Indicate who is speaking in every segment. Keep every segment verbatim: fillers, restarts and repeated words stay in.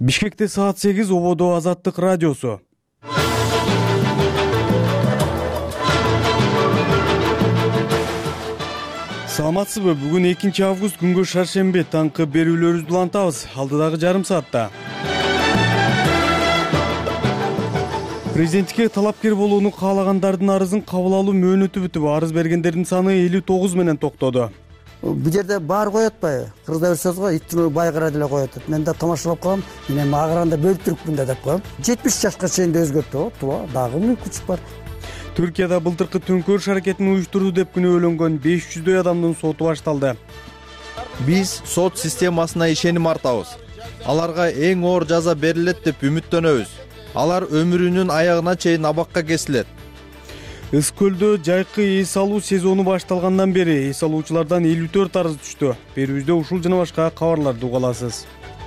Speaker 1: Бишкекте саат сегиз ободо Азаттык радиосу. Саламатсызбы? Бүгүн экинчи август күнгө шаршемби таңкы берүүлөрүбүздү улантабыз. Алдыдагы жарым саатта президенттикке талапкер болууну каалагандардын арызын кабыл алуу мөөнөтү бүтүп, арыз бергендердин саны элүү тогуз менен токтоду.
Speaker 2: Бул жерде баары коет атпайбы? Кыргызда берсеңиз го иттин байгыра деле коет. Мен да тамашалап калам. Мен эми агыранда бөлүп турупмун да деп коем. жетимиш жашка чейин да өзгөртүп тууба, дагы мүмкүнчүлүк бар.
Speaker 1: Түркияда былтыркы төңкөрүш аракетин уюштурду деп күнөөлөнгөн беш жүздөй адамдын соту башталды.
Speaker 3: Биз сот системасына ишеним артабыз. Аларга эң оор жаза берилет деп үмүттөнөбүз. Алар өмүрүнүн аягына чейин абакка кесилет.
Speaker 1: Ыс көлдө жайкы эс алуу сезону башталгандан бери эс алуучулардан элүү төрт арыз түштү. Берүүбүздө ушул жана башка кабарларды уга аласыз.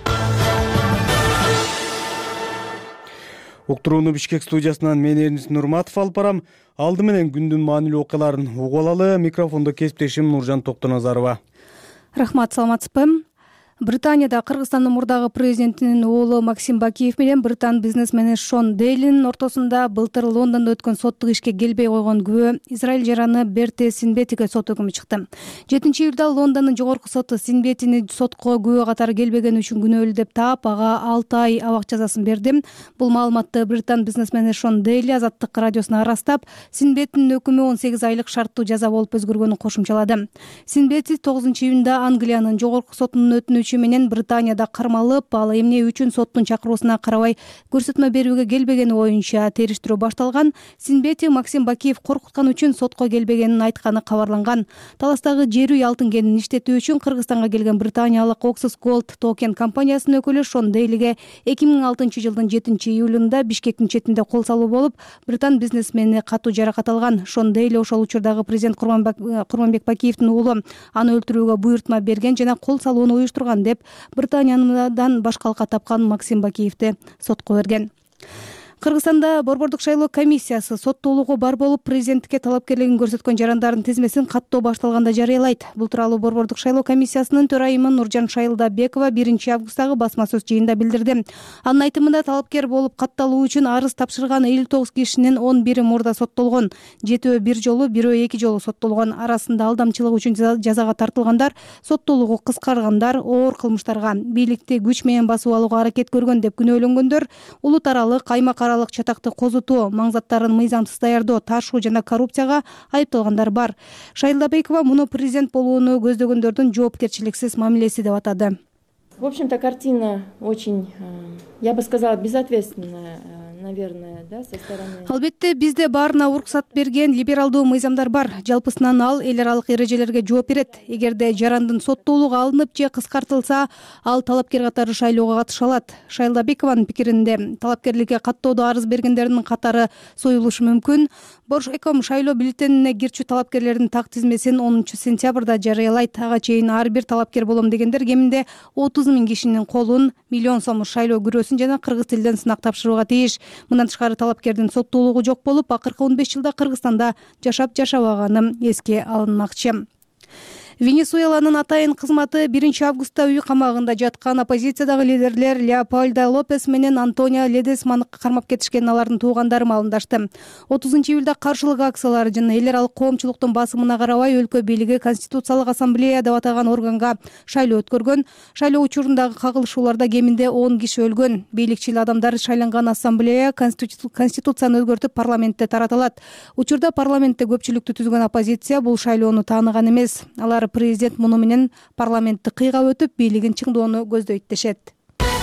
Speaker 1: Уктурууну Бишкек студиясынан мен Эрнис Нурматов алып барам. Алды менен күндүн маанилүү окуяларын угуп алалы. Микрофондо кесиптешим Нуржан Токтоназарова.
Speaker 4: Рахмат, саламатсызбы? Британияда Кыргызстандын мурдагы президентинин уулу Максим Бакиев менен британ бизнесмени Шон Дейлинин ортосунда былтыр Лондондо өткөн соттук ишке келбей койгон күбө Израиль жараны Берте Синбетиге сот өкүмү чыкты. жетинчи июлда Лондондун жогорку соту Синбетини сотко күбө катары келбегени үчүн күнөөлүү деп таап, ага алты ай абак жазасын берди. Бул маалыматты британ бизнесмени Шон Дейли Азаттык радиосуна ырастап, Синбетинин өкүмү он сегиз айлык шарттуу жаза болуп өзгөргөнүн кошумчалады. Синбети тогузунчу июнда Англиянын жогорку сотунун өтүнүчү менен Британияда кармалып, ал эмне үчүн соттун чакыруусуна карабай көрсөтмө берүүгө келбегени боюнча териштирүү башталган. Синбети Максим Бакиев коркуткан үчүн сотко келбегенин айтканы кабарланган. Таластагы жер үй алтын кенин иштетүү үчүн Кыргызстанга келген британиялык Oxus Gold Token компаниясынын өкүлү Шон Дейлиге эки миң алтынчы жылдын жетинчи июлунда Бишкектин четинде кол салуу болуп, британ бизнесмени катуу жаракат алган. Шон Дейли ошол учурдагы президент Курманбек Бакиевдин уулу аны өлтүрүүгө буйртма берген жана кол салууну уюштурган деп Британиядан баш калка тапкан Максим Бакиевди сотко берген. Кыргызстанда Борбордук шайлоо комиссиясы соттуулугу бар болуп, президенттикке талапкерлигин көрсөткөн жарандардын тизмесин каттоо башталганда жарыялайт. Бул тууралуу Борбордук шайлоо комиссиясынын төрайымы Нуржан Шайылдабекова биринчи августтагы басма сөз жыйынында билдирди. Анын айтымында талапкер болуп катталуу үчүн арыз тапшырган элүү тогуз кишинин он бири мурда соттолгон, жетөө бир жолу, бирөө эки жолу соттолгон. Арасында алдамчылык үчүн жазага тартылгандар, соттуулугу кыскаргандар, оор кылмыштарга бийликти күч менен басып алууга аракет көргөн деп күнөөлөнгөндөр, улут аралык, аймак чатакты козутуу, маңзаттарын мыйзамсыз даярдоо, ташуу жана коррупцияга айыпталгандар бар. Шайылдабекова муну президент болууну көздөгөндөрдүн жоопкерчиликсиз мамилеси деп атады.
Speaker 5: В общем-то, картина очень, я бы сказала, безответственная, наверное, да, со стороны.
Speaker 4: Албетте, бизде баарына уруксат берген либералдуу мыйзамдар бар. Жалпысынан ал эл аралык эрежелерге жооп берет. Эгерде жарандын соттуулугу алынып же кыскартылса, ал талапкер катары шайлоого катыша алат. Шайылдабекованын пикиринде, талапкерликке каттоодо арыз бергендердин катары союлушу мүмкүн. Боршайком шайлоо бюллетенине кирчү талапкерлердин так тизмесин онунчу сентябрда жарыялайт. Ага чейин ар бир талапкер болом дегендер кеминде отуз миң кишинин колун, миллион сомдук шайлоо күрөөсүн жана кыргыз тилден сынак тапшырууга тийиш. Мындан тышкары талапкердин соттуулугу жок болуп, акыркы он беш жылда Кыргызстанда жашап жашабаганы эске алынмакчы. Венесуэланын атайын кызматы биринчи августта үй камагында жаткан оппозициядагы лидерлер Леопольдо Лопес менен Антонио Ледесманы кармап кетишкен. Алардын туугандары маалымдашты. отузунчу июлда каршылык акциялары жана эл аралык коомчулуктун басымына карабай өлкө бийлиги Конституциялык ассамблея деп атаган органга шайлоо өткөргөн. Шайлоо учурундагы кагылышууларда кеминде он киши өлгөн. Бийликчил адамдар шайланган ассамблея Конституцияны өзгөртүп парламентте таратылат. Учурда парламентте көпчүлүктү түзгөн оппозиция бул шайлоону тааныган эмес. Алар президент муну менен парламентти кыйгап өтүп, бийлигин чыңдоону көздөйт дешет.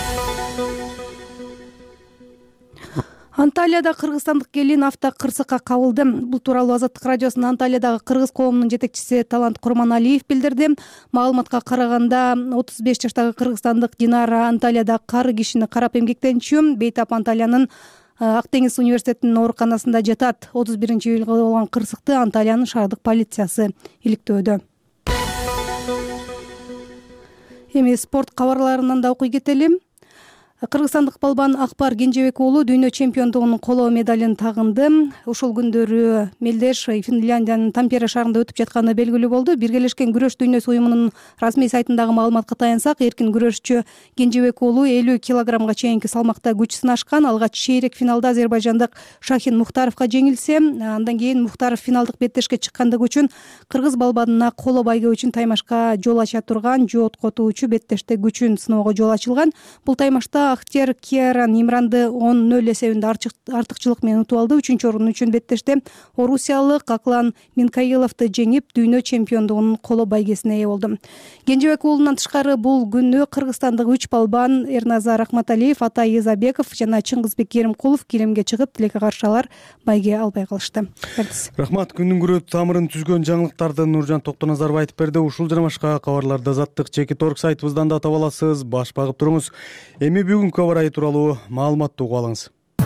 Speaker 4: Анталияда кыргызстандык келин автокырсыкка кабылды. Бул тууралуу Азаттык радиосунун Анталиядагы кыргыз коомунун жетекчиси Талант Курманалиев билдирди. Маалыматка караганда, отуз беш жаштагы кыргызстандык Динара Анталияда кары кишини карап эмгектенчү. Бейтап Анталиянын Ак деңиз университетинин ооруканасында жатат. отуз биринчи июлга болгон кырсыкты Анталиянын шаардык полициясы иликтөөдө. Эми спорт кабарларынан да окуй кетели. Кыргызстандык балбан Акбар Кенжебек уулу дүйнө чемпиондугунун коло медалын тагынды. Ушул күндөрү Мелдеш Финляндиянын Тампере шаарында өтүп жатканы белгилүү болду. Биргелешкен күрөш дүйнөсү уюмунун расмий сайтындагы маалыматка таянсак, эркин күрөшчү Кенжебек уулу элүү килограммга чейинки салмакта күч сынашкан. Алгач чейрек финалда азербайжандык Шахин Мухтаровго жеңилсе, андан кийин Мухтаров финалдык беттешке чыккандыгы үчүн кыргыз балбанына коло байгы үчүн таймашка жол ача турган жооткотуучу беттеште күчүн сыноого жол ачылган. Бул таймашта Актер Киаран Имранды он нөл эсебинде артыкчылык менен утуп алды. Үчүнчү орун үчүн беттеште орусиялык Аклан Минкаиловду жеңип, дүйнө чемпиондугунун коло байгесине ээ болду. Кенжебек уулунан тышкары бул күнү кыргызстандык үч балбан Эрназар Ахматалиев, Атай Изабеков жана Чыңгызбек Керимкулов килемге чыгып, тилекке каршы алар байге албай калышты.
Speaker 1: Рахмат. Күндүн күрө тамырын түзгөн жаңылыктарды Нуржан Токтоназаров айтып берди. Ушул жана башка кабарларды Азаттык Чекит орг сайтыбыздан да таба аласыз. Баш багып туруңуз. Эми бүгүнкү аба ырайы тууралуу маалыматты угуп алыңыз.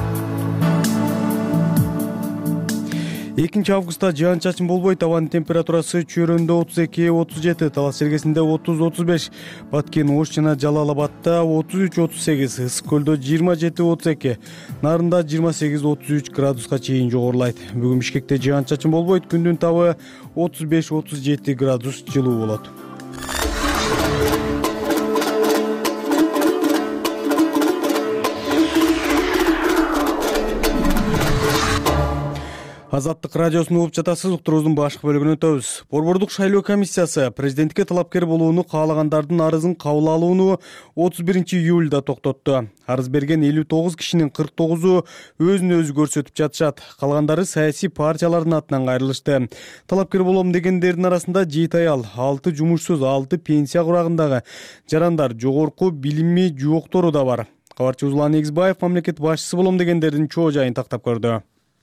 Speaker 1: экинчи августта жаан чачын болбойт. Абанын температурасы Чөйрөндө отуз эки отуз жети, Талас Сергесинде отуз отуз беш, Баткен Ош жана Жалал Абадта отуз үч отуз сегиз, Ысык көлдө жыйырма жети отуз эки, Нарында жыйырма сегиз отуз үч градуска чейин жогорулайт. Бүгүн Бишкекте жаан чачын болбойт. Күндүн табы отуз беш отуз жети градус жылуу болот. Азаттык радиосун угуп жатасыз. Уктуруубуздун башкы бөлүгүнө өтөбүз. Борбордук шайлоо комиссиясы президенттикке талапкер болууну каалагандардын арызын кабыл алууну отуз биринчи июлда токтотту. Арыз берген элүү тогуз кишинин кырк тогузу өзүн өзү көрсөтүп жатышат. Калгандары саясий партиялардын атынан кайрылышты. Талапкер болом дегендердин арасында жети аял, алты жумушсуз, алты пенсия курагындагы жарандар, жогорку билими жооктору да бар. Кабарчыбыз Улан Эгизбаев мамлекет башчысы болом дегендердин чоо жайын тактап көрдү.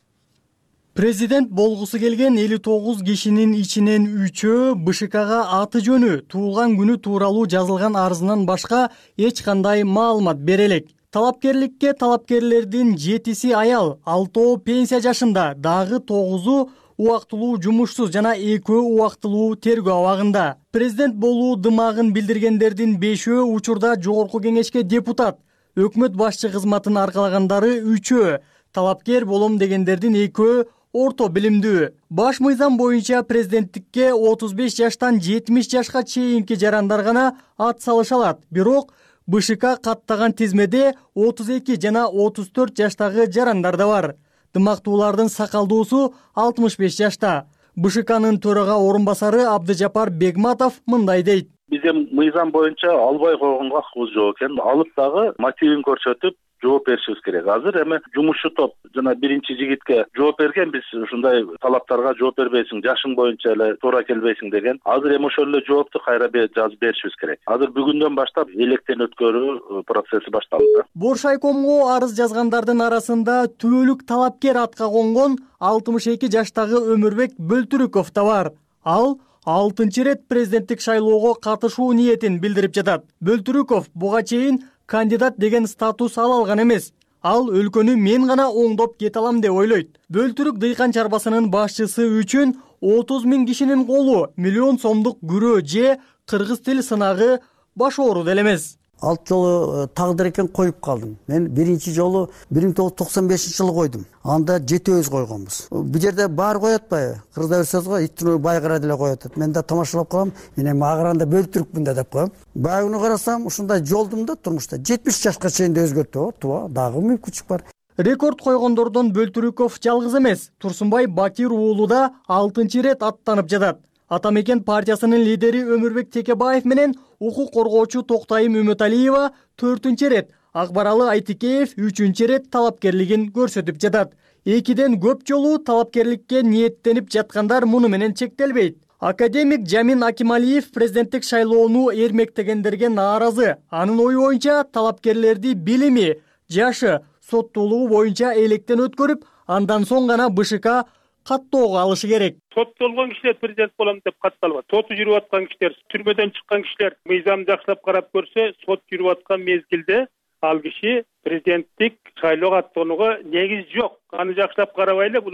Speaker 6: Президент болгусу келген элүү тогуз кишинин ичинен үчөө БШКга аты жөнү, туулган күнү тууралуу жазылган арызынан башка эч кандай маалымат бере элек. Талапкерликке талапкерлердин жетиси аял, алтоо пенсия жашында, дагы тогузу убактылуу жумушсуз жана экөө убактылуу тергөө абагында. Президент болуу дымагын билдиргендердин бешөө учурда жогорку кеңешке депутат, өкмөт башчы кызматын аркалагандары үчөө, талапкер болом дегендердин экөө орто билимдүү. Баш мыйзам боюнча президенттикке отуз беш жаштан жетимиш жашка чейинки жарандар гана ат салыша алат. Бирок БШК каттаган тизмеде отуз эки жана отуз төрт жаштагы жарандар да бар. Дымактуулардын сакалдуусу алтымыш беш жашта. БШКнын төрага орун басары Абдыжапар Бегматов мындай дейт.
Speaker 7: Биздин мыйзам боюнча албай койгонго акыбыз жок экен. Алып дагы мотивин көрсөтүп жооп беришибиз керек. Азыр эми жумушчу топ жана биринчи жигитке жооп берген, биз ушундай талаптарга жооп бербейсиң, жашың боюнча эле туура келбейсиң деген. Азыр эми ошол эле жоопту кайра жазып беришибиз керек. Азыр бүгүндөн баштап электен өткөрүү процесси башталды.
Speaker 6: Боршайкомго арыз жазгандардын арасында түбөлүк талапкер атка конгон алтымыш эки жаштагы Өмүрбек Бөлтүрүков да бар. Ал алтынчы рет президенттик шайлоого катышуу ниетин билдирип жатат. Бөлтүрүков буга чейин кандидат деген статус ала алган эмес. Ал өлкөнү мен гана оңдоп кете алам деп ойлойт. Бөлтүрүк дыйкан чарбасынын башчысы үчүн отуз миң кишинин колу миллион сомдук күрөө же кыргыз тил сынагы баш ооруд эле эмес.
Speaker 2: Алты жолу тагдыр экен коюп калдым. Мен биринчи жолу бир миң тогуз жүз токсон бешинчи жылы койдум. Анда жетөөбүз койгонбуз. Бул жерде баары коет атпайбы? Кыргызда бир сөз го, иттин байгыра деле коет. Мен да тамашалап калам. Мен эми агыранда Бөлтүрүкмүн да деп коем. Байгыны карасам, ушундай жолдум да турмушта. жетимиш жашка чейин өзгөртүп, тууба, дагы мүмкүнчүлүк бар.
Speaker 6: Рекорд койгондордон Бөлтүрүков жалгыз эмес. Турсунбай Бакир уулу да алтынчы рет аттанып жатат. Атамекен партиясынын лидери Өмүрбек Текебаев менен укук коргоочу Токтайым Үмөталиева төртүнчү рет, Акбаралы Айтикеев үчүнчү рет талапкерлигин көрсөтүп жатат. Экиден көп жолу талапкерликке ниеттенип жаткандар муну менен чектелбейт. Академик Жамин Акималиев президенттик шайлоону эрмектегендерге нааразы. Анын ою боюнча талапкерлерди билими, жашы, соттуулугу боюнча электен өткөрүп, андан соң гана БШК каттоого алышы керек.
Speaker 8: Соттолгон кишилер президент болом деп катталбайт. Соту жүрүп аткан кишилер, түрмөдөн чыккан кишилер мыйзам жакшылап карап көрсө, сот жүрүп аткан мезгилде ал киши президенттик шайлоого аттанууга негиз жок. Аны жакшылап карабайлы, булар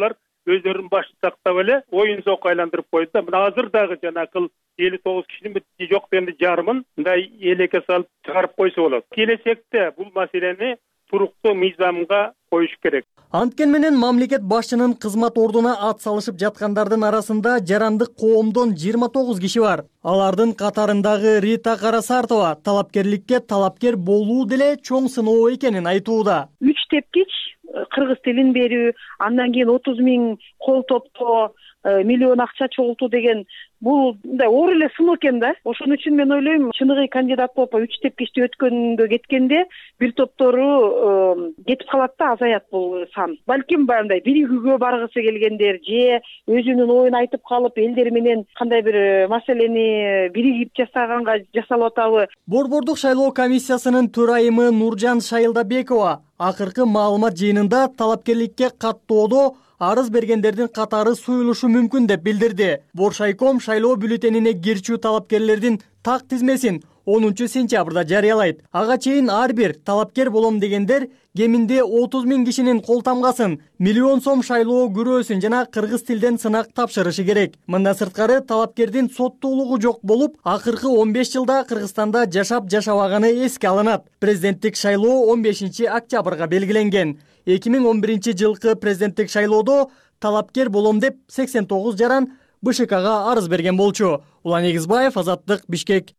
Speaker 8: өздөрүнүн башын сактап эле оюн зоокко айландырып койду да. Мына азыр дагы жанакыл элүү тогуз кишинин бит жок дегенде жарымын мындай элекке салып чыгарып койсо болот. Келечекте бул маселени туруктуу мыйзамга коюш керек.
Speaker 6: Анткени менен мамлекет башчынын кызмат ордуна ат салышып жаткандардын арасында жарандык коомдон жыйырма тогуз киши бар. Алардын катарындагы Рита Карасартова талапкерликке талапкер болуу деле чоң сыноо экенин айтууда.
Speaker 9: Үч тепкич кыргыз тилин берүү, андан кийин отуз миң кол топтоо, миллион акча чогултуу деген бул мындай оор эле сыноо экен да. Ошон үчүн мен ойлойм, чыныгы кандидат болуп үч тепкичти өткөндө кеткенде бир топтору кетип калат да, азаят бул сан. Балким баягындай биригүүгө баргысы келгендер же өзүнүн оюн айтып калып элдер менен кандай бир маселени биригип жасаганга жасалып атабы.
Speaker 6: Борбордук шайлоо комиссиясынын төрайымы Нуржан Шайылдабекова акыркы маалымат жыйынында талапкерликке каттоодо арыз бергендердин катары суюлушу мүмкүн деп билдирди. Боршайком шайлоо бюллетенине кирчүү талапкерлердин так тизмесин онунчу сентябрда жарыялайт. Ага чейин ар бир талапкер болом дегендер кеминде отуз миң кишинин кол тамгасын, миллион сом шайлоо күрөөсүн жана кыргыз тилден сынак тапшырышы керек. Мындан сырткары талапкердин соттуулугу жок болуп, акыркы он беш жылда Кыргызстанда жашап жашабаганы эске алынат. Президенттик шайлоо он бешинчи октябрга белгиленген. эки миң он биринчи жылкы президенттик шайлоодо талапкер болом деп сексен тогуз жаран БШКга арыз берген болчу. Улан Эгизбаев, Азаттык, Бишкек.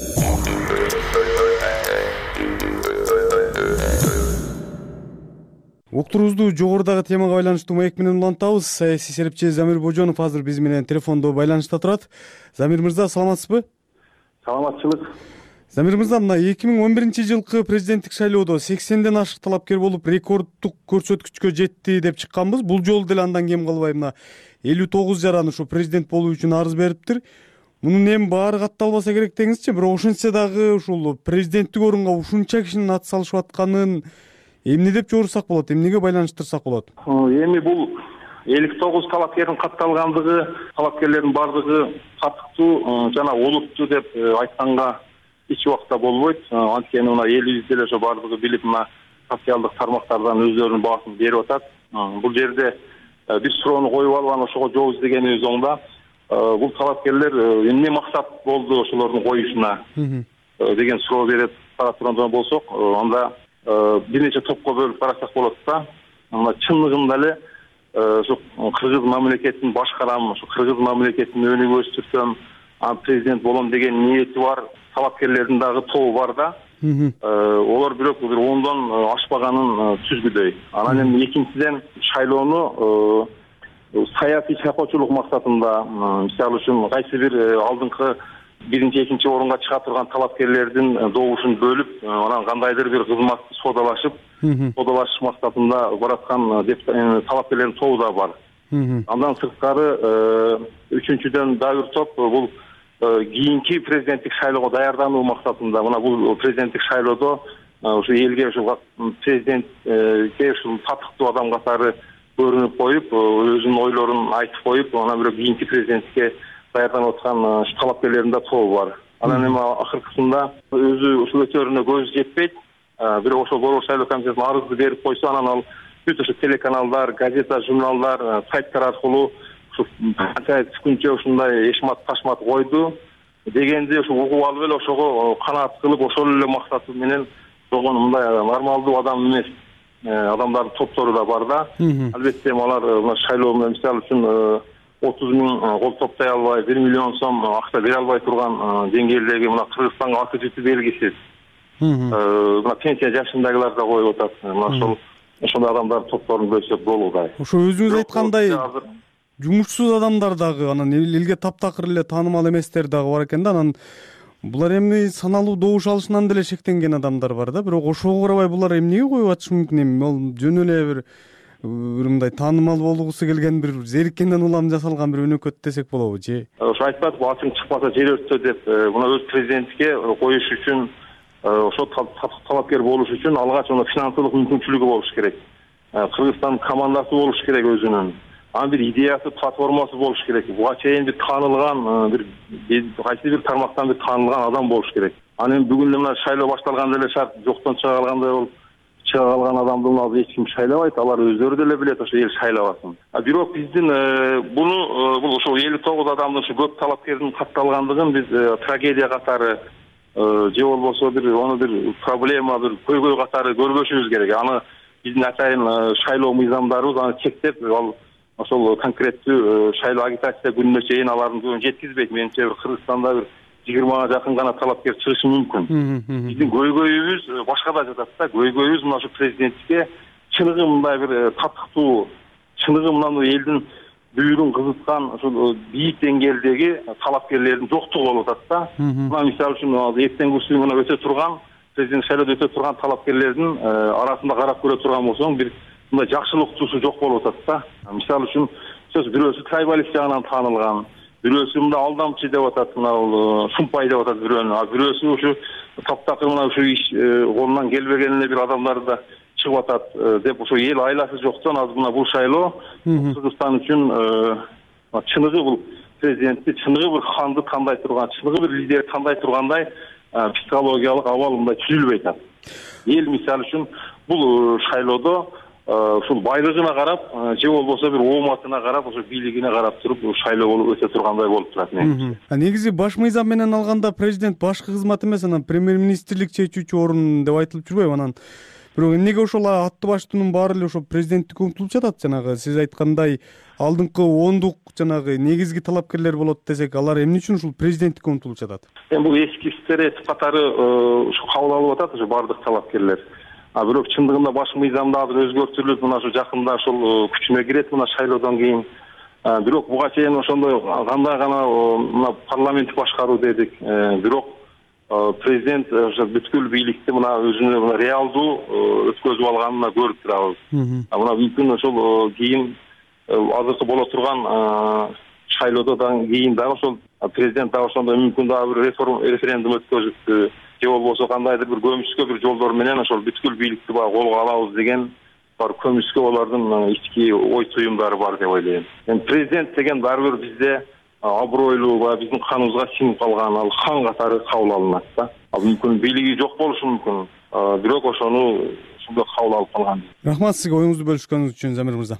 Speaker 1: Уктурубузду жогорудагы темага байланыштуу маек менен улантабыз. Саясий серепчи Замир Божонов азыр биз менен телефондо байланышта турат. Замир мырза, саламатсызбы?
Speaker 7: Саламатчылык.
Speaker 1: Замир мырза, мына эки миң он биринчи жылкы президенттик шайлоодо сексенден ашык талапкер болуп, рекорддук көрсөткүчкө жетти деп чыкканбыз. Бул жолу деле андан кем калбай мына элүү тогуз жаран ушу президент болуу үчүн арыз бериптир. Мунун эми баары катталбаса керек деңизчи, бирок ошентсе дагы ушул президенттик орунга ушунча кишинин ат салышып атканын эмне деп жорусак болот, эмнеге байланыштырсак болот?
Speaker 7: Эми бул элүү тогуз талапкердин катталгандыгы, талапкерлердин бардыгы татыктуу жана олуттуу деп айтканга эч убакта болбойт. Анткени мына элибиз деле ошо бардыгы билип, мына социалдык тармактардан өздөрүнүн баасын берип атат. Бул жерде бир суроону коюп алып, анан ошого жооп издегенибиз оңда. Бул талапкерлер эмне максат болду ошолордун коюшуна деген суроо берип карап турган болсок, анда бир нече топко бөлүп карасак болот да. Мына чындыгында эле ошо кыргыз мамлекетин башкарам, ошо кыргыз мамлекетин өнүгүп өстүрсөм, президент болом деген ниети бар талапкерлердин дагы тобу бар да. Олар бирок бир ондон ашпаганын түзгүдөй. Анан эми экинчиден шайлоону саясий чайкоочулук максатында, мисалы үчүн кайсы бир алдыңкы биринчи, экинчи орунга чыга турган талапкерлердин добушун бөлүп, анан кандайдыр бир кызматты содалашып, содалашыш максатында бараткан талапкерлердин тобу да бар. Андан сырткары үчүнчүдөн дагы бир топ бул кийинки президенттик шайлоого даярдануу максатында, мына бул президенттик шайлоодо ушу элге ушу президентке ушул татыктуу адам катары көрүнүп коюп, өзүнүн ойлорун айтып коюп, анан бирок кийинки президентке даярданып аткан талапкерлердин да тобу бар. Анан эми акыркысында өзү ушул өтөрүнө көзү жетпейт, бирок ошол борбор шайлоо комиссиясына арызды берип койсо, анан ал бүт ошо телеканалдар, газета, журналдар, сайттар аркылуу ушу канча күнчө ушундай эшмат ташмат койду дегенди ушу угуп алып эле ошого канаат кылып, ошол эле максаты менен болгон мындай нормалдуу адам эмес адамдардын топтору да бар да. Албетте алар мына шайлоо менен мисалы үчүн отуз миң кол топтой албай, бир миллион сом акча бере албай турган деңгээлдеги мына Кыргызстанга аты жити белгисиз. Мына пенсия жашындагылар да коюп атат. Мына ошол ошондой адамдар топторун бөлсөк болуудай.
Speaker 1: Ошо өзүңүз айткандай жумушсуз адамдар дагы, анан элге таптакыр эле таанымал эместер дагы бар экен да. Анан булар эми саналуу добуш алышынан деле шектенген адамдар бар да. Бирок ошого карабай булар эмнеге коюп атышы мүмкүн? Эми ал жөн эле бир бир мындай таанымал болгусу келген, бир зериккенден улам жасалган бир өнөкөт десек болобу же? Ошо
Speaker 7: айтпадык, ачың чыкпаса жер өрттө деп, мына өз президентке коюш үчүн, ошо талапкер болуш үчүн алгач аны финансылык мүмкүнчүлүгү болуш керек. Кыргызстан командасы болуш керек өзүнүн. Анын бир идеясы, платформасы болуш керек. Буга чейин бир таанылган, бир кайсы бир тармактан бир таанылган адам болуш керек. Анан бүгүн мына шайлоо башталганда эле шарт жоктон чыга калгандай болуп чыга калган адамды азыр эч ким шайлабайт, алар өздөрү деле билет ошо эл шайлабасын. Бирок биздин буну бул ошо элүү тогуз адамдын ушу көп талапкердин катталгандыгын биз трагедия катары же болбосо бир оны бир проблема, бир көйгөй катары көрбөшүбүз керек. Аны биздин атайын шайлоо мыйзамдарыбыз аны чектеп, ал ошол конкреттүү шайлоо агитация күнүнө чейин алардын көбүн жеткизбейт. Менимче бир Кыргызстанда бир жыйырмага жакын гана талапкер чыгышы мүмкүн. Биздин көйгөйүбүз башкада жатат да. Көйгөйүбүз мына ушу президентке чыныгы мындай бир татыктуу, чыныгы мына элдин бүйүрүн кызыткан ошол бийик деңгээлдеги талапкерлердин жоктугу болуп атат да. Мына мисалы үчүн эртеңки сүйүнгүнө өтө турган, президент шайлоодо өтө турган талапкерлердин арасында карап көрө турган болсоң, бир мындай жакшылык туусу жок болуп атат да. Мисалы үчүн сөз бирөөсү трайбалист жагынан таанылган, бирөөсү мында алдамчы деп атат, мына бул сумпай деп атат бирөөнү, а бирөөсү ушу таптакыр мына ушу иш колунан келбеген эле бир адамдар да чыгып атат деп ошо эл айласы жоктон азыр мына бул шайлоо Кыргызстан үчүн чыныгы бул президентти, чыныгы бир ханды тандай турган, чыныгы бир лидер тандай тургандай психологиялык абал мындай түзүлбөй атат. Эл мисалы үчүн бул шайлоодо ушул байлыгына карап же болбосо бир ооматына карап, ошо бийлигине карап туруп шайлоо болуп өтө тургандай болуп турат менимче.
Speaker 1: Негизи баш мыйзам менен алганда президент башкы кызмат эмес, анан премьер-министрлик чечүүчү орун деп айтылып жүрбөйбү? Анан бирок эмнеге ошол аты баштуунун баары эле ошо президенттикке умтулуп жатат? Жанагы сиз айткандай алдыңкы ондук жанагы негизги талапкерлер болот десек, алар эмне үчүн ушул президенттикке умтулуп жатат?
Speaker 7: Эми бул эски стереотип катары ушу кабыл алып атат ошо бардык талапкерлер. А бирок чындыгында баш мыйзамда азыр өзгөртүлүп, мына ушу жакында ошол күчүнө кирет мына шайлоодон кийин. Бирок буга чейин ошондой кандай гана мына парламент башкаруу дедик. Бирок президент ошо бүткүл бийликти мына өзүнө реалдуу өткөзүп алганын көрүп турабыз. Мына мүмкүн ошол кийин азыркы боло турган шайлоодон кийин дагы ошол президент дагы ошондой мүмкүн дагы бир референдум өткөзүп, же болбосо кандайдыр бир көмүскө бир жолдор менен ошол бүткүл бийликти баягы колго алабыз деген бар көмүскө олардын ички ой туюмдары бар деп ойлойм. Эми президент деген баары бир бизде абройлуу, баягы биздин каныбызга сиңип калган ал хан катары кабыл алынат да. Ал мүмкүн бийлиги жок болушу мүмкүн, бирок ошону ушундай кабыл алып калган.
Speaker 1: Рахмат сизге оюңузду бөлүшкөнүңүз үчүн, Замир мырза.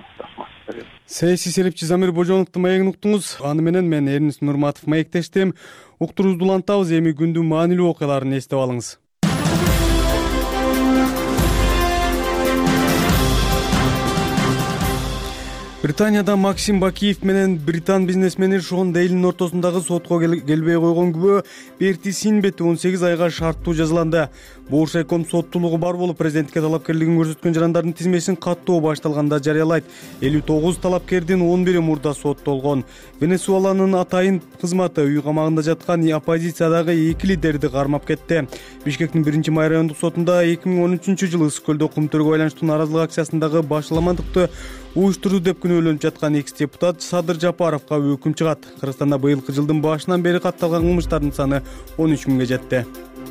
Speaker 1: Саясий серепчи Замир Божоновдун маегин уктуңуз. Аны менен мен Эрнис Нурматов маектештим. Уктуруубузду улантабыз, эми күндүн маанилүү окуяларын эстеп алыңыз. Британияда Максим Бакиев менен британ бизнесмени Шон Дейлинин ортосундагы сотко келбей койгон күбө Берти Синбетти он сегиз айга шарттуу жазаланды. Боушайком соттуулугу бар болуп, президентке талапкерлигин көрсөткөн жарандардын тизмесин каттоо башталганда жарыялайт. элүү тогуз талапкердин он бири мурда соттолгон. Венесуэланын атайын кызматы үй камагында жаткан оппозициядагы эки лидерди кармап кетти. Бишкектин биринчи май райондук сотунда эки миң он үчүнчү жылы Ысык көлдө кум төрөгө байланыштуу нааразылык акциясындагы башаламандыкты уюштурду деп күнөөлөнүп жаткан экс депутат Садыр Жапаровго өкүм чыгат. Кыргызстанда быйылкы жылдын башынан бери катталган кылмыштардын саны он үч миңге жетти.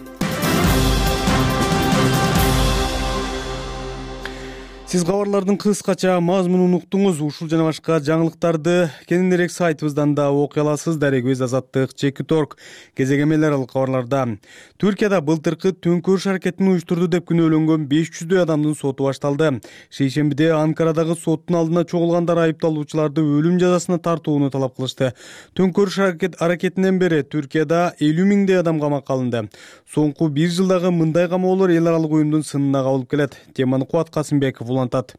Speaker 1: Сиз кабарлардын кыскача мазмунун уктуңуз. Ушул жана башка жаңылыктарды кененирээк сайтыбыздан да окуй аласыз. Дарек-өз, Азаттык, Чекит.орг кезегемелер алып кабарларда. Түркияда былтыркы төңкөрүш аракетин уюштурду деп күнөөлөнгөн беш жүздөй адамдын соту башталды. Шейшембиде Анкарадагы соттун алдына чогулгандар айыпталуучуларды өлүм жазасына тартууну талап кылышты. Төңкөрүш аракетинен бери Түркияда элүү миңдей адам камакка алынды. Соңку бир жылдагы мындай камоолор эл аралык уюмдун сынына кабылып келет. Теманы Кубат Касымбеков улантат.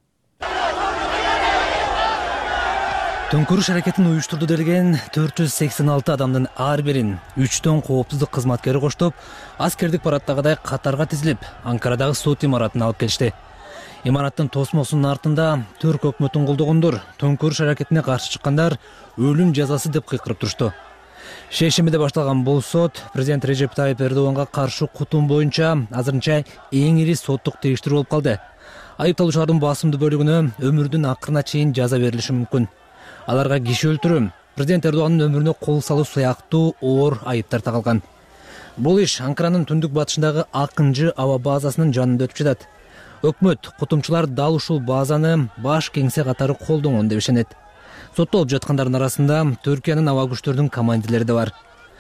Speaker 10: Төңкөрүш аракетин уюштурду делген төрт жүз сексен алты адамдын ар бирин үчтөн коопсуздук кызматкери коштоп, аскердик парадтагыдай катарга тизилип, Анкарадагы сот имаратына алып келишти. Имараттын тосмосунун артында Түрк өкмөтүн колдогондор, төңкөрүш аракетине каршы чыккандар өлүм жазасы деп кыйкырып турушту. Шейшембиде башталган бул сот президент Режеп Тайып Эрдоганга каршы кутум боюнча азырынча эң ири соттук териштирүү болуп калды. Айыпталуучулардын басымдуу бөлүгүнө өмүрдүн акырына чейин жаза берилиши мүмкүн. Аларга киши өлтүрүү, президент Эрдоганын өмүрүнө кол салуу сыяктуу оор айыптар тагылган. Бул иш Анкаранын түндүк батышындагы Акынжы аба базасынын жанында өтүп жатат. Өкмөт кутумчулар дал ушул базаны баш кеңсе катары колдонгон деп ишенет. Соттолуп жаткандардын арасында Түркиянын аба күчтөрүнүн командирлери да бар.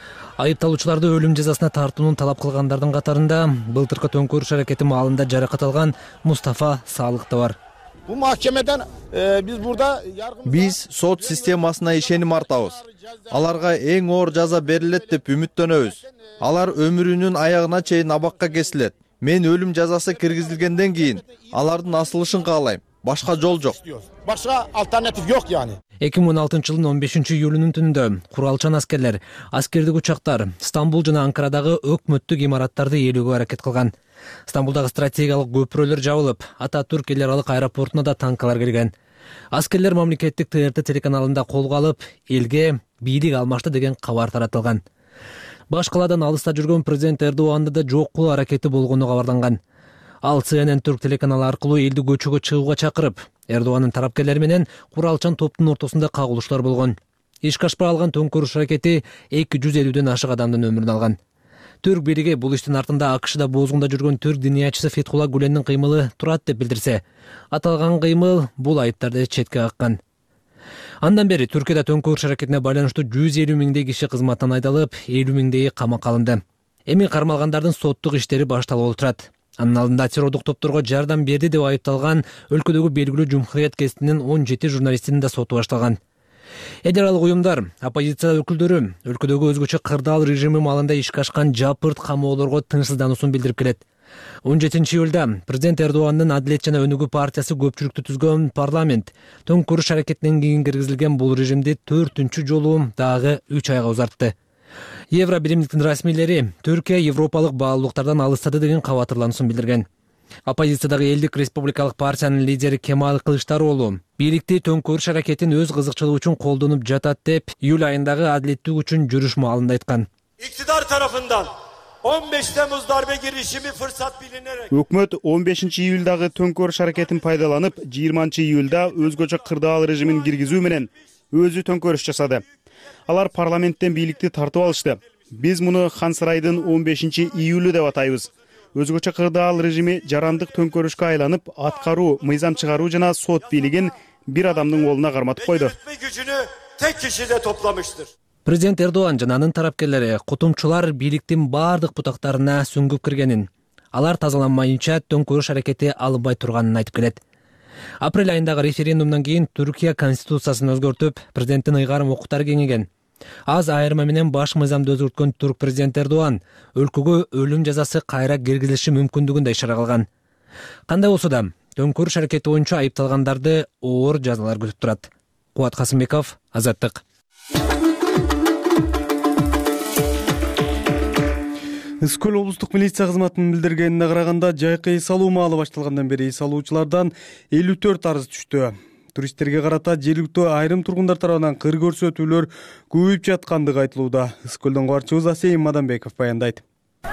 Speaker 10: Айыпталуучуларды өлүм жазасына тартууну талап кылгандардын катарында былтыркы төңкөрүш аракети маалында жаракат алган Мустафа Салык да бар.
Speaker 11: Bu mahkemeden e, biz burada
Speaker 3: Биз сот системасына ишеним артабыз. Аларга эң оор жаза берилет деп үмүттөнөбүз. Алар өмүрүнүн аягына чейин абакка кесилет. Мен өлүм жазасы киргизилгенден кийин алардын асылышын каалайм. Башка жол жок.
Speaker 11: Başka alternatif yok yani.
Speaker 10: эки миң он алтынчы жылдын он бешинчи июлунун түнүндө куралчан аскерлер, аскердик учактар Стамбул жана Анкарадагы өкмөттүк имараттарды ээлөөгө аракет кылган. Стамбулдагы стратегиялык көпүрөлөр жабылып, Ататүрк эл аралык аэропортуна да танкалар кирген. Аскерлер мамлекеттик Т Р Т телеканалында колго алып, элге бийлик алмашты деген кабар таратылган. Баш калаадан алыста жүргөн президент Эрдоганды да жок кылуу аракети болгону кабарланган. Ал С Н Н Түрк телеканалы аркылуу элди көчөгө чыгууга чакырып, Эрдогандын тарапкерлери менен куралчан топтун ортосунда кагылыштар болгон. Ишке ашпай алган төңкөрүш аракети эки жүз элүүдөн ашык адамдын өмүрүн алган. Түрк бийлиги бул иштин артында А К Шда боозгунда жүргөн түрк диниячысы Фетхулла Гүлендин кыймылы турат деп билдирсе, аталган кыймыл бул айыптарды четке каккан. Андан бери Түркияда төңкөрүш аракетине байланыштуу жүз элүү миңдей киши кызматтан айдалып, элүү миңдейи камакка алынды. Эми кармалгандардын соттук иштери башталып отурат. Анын алдында террордук топторго жардам берди деп айыпталган өлкөдөгү белгилүү Жумхурият гезитинин он жети журналистинин да соту башталган. Эл аралык уюмдар, оппозиция өкүлдөрү өлкөдөгү өзгөчө кырдаал режими маалында ишке ашкан жапырт камоолорго тынчсыздануусун билдирип келет. он жетинчи июлда президент Эрдогандын Адилет жана Өнүгүү партиясы көпчүлүктү түзгөн парламент төңкөрүш аракетинен кийин киргизилген бул режимди төртүнчү жолу дагы үч айга узартты. Евро биримдиктин расмийлери Түркия европалык баалуулуктардан алыстады деген кабатырлануусун билдирген. Оппозициядагы Элдик республикалык партиянын лидери Кемал Кылычдароğlu бийликти төңкөрүш аракетин өз кызыкчылыгы үчүн колдонуп жатат деп июль айындагы адилеттик үчүн жүрүш маалында айткан.
Speaker 12: İktidar tarafından on beş Temmuz darbe girişimi fırsat bilinerek
Speaker 1: Өкмөт он бешинчи июлдагы төңкөрүш аракетин пайдаланып, жыйырманчы июлда өзгөчө кырдаал режимин киргизүү менен өзү төңкөрүш жасады. Алар парламенттен бийликти тартып алышты. Биз муну Хан Сарайдын он бешинчи июлү деп атайбыз. Өзгөчө кырдаал режими жарандык төңкөрүшкө айланып, аткаруу, мыйзам чыгаруу жана сот бийлигин бир адамдын колуна карматып койду.
Speaker 12: gücünü tek kişide toplamıştır.
Speaker 10: Президент Эрдоган жана анын тарапкерлери кутумчулар бийликтин бардык бутактарына сүңгүп киргенин, алар тазаланмайынча төңкөрүш аракети алынбай турганын айтып келет. Апрель айындагы референдумдан кийин Түркия конституциясын өзгөртүп, президенттин ыйгарым укуктары кеңейген. Аз айырма менен баш мыйзамды өзгөрткөн түрк президент Эрдоган өлкөгө өлүм жазасы кайра киргизилиши мүмкүндүгүн да ишара кылган. Кандай болсо да, төңкөрүш аракети боюнча айыпталгандарды оор жазалар күтүп турат. Кубат Касымбеков, Азаттык.
Speaker 1: Ысык көл облустук милиция кызматынын билдиргенине караганда, жайкы эс алуу маалы башталгандан бери эс алуучулардан элүү төрт арыз түштү. Туристтерге карата жергиликтүү айрым тургундар тарабынан кыр көрсөтүүлөр көбөйүп жаткандыгы айтылууда. Ысык көлдөн кабарчыбыз Асейин Мадамбеков баяндайт.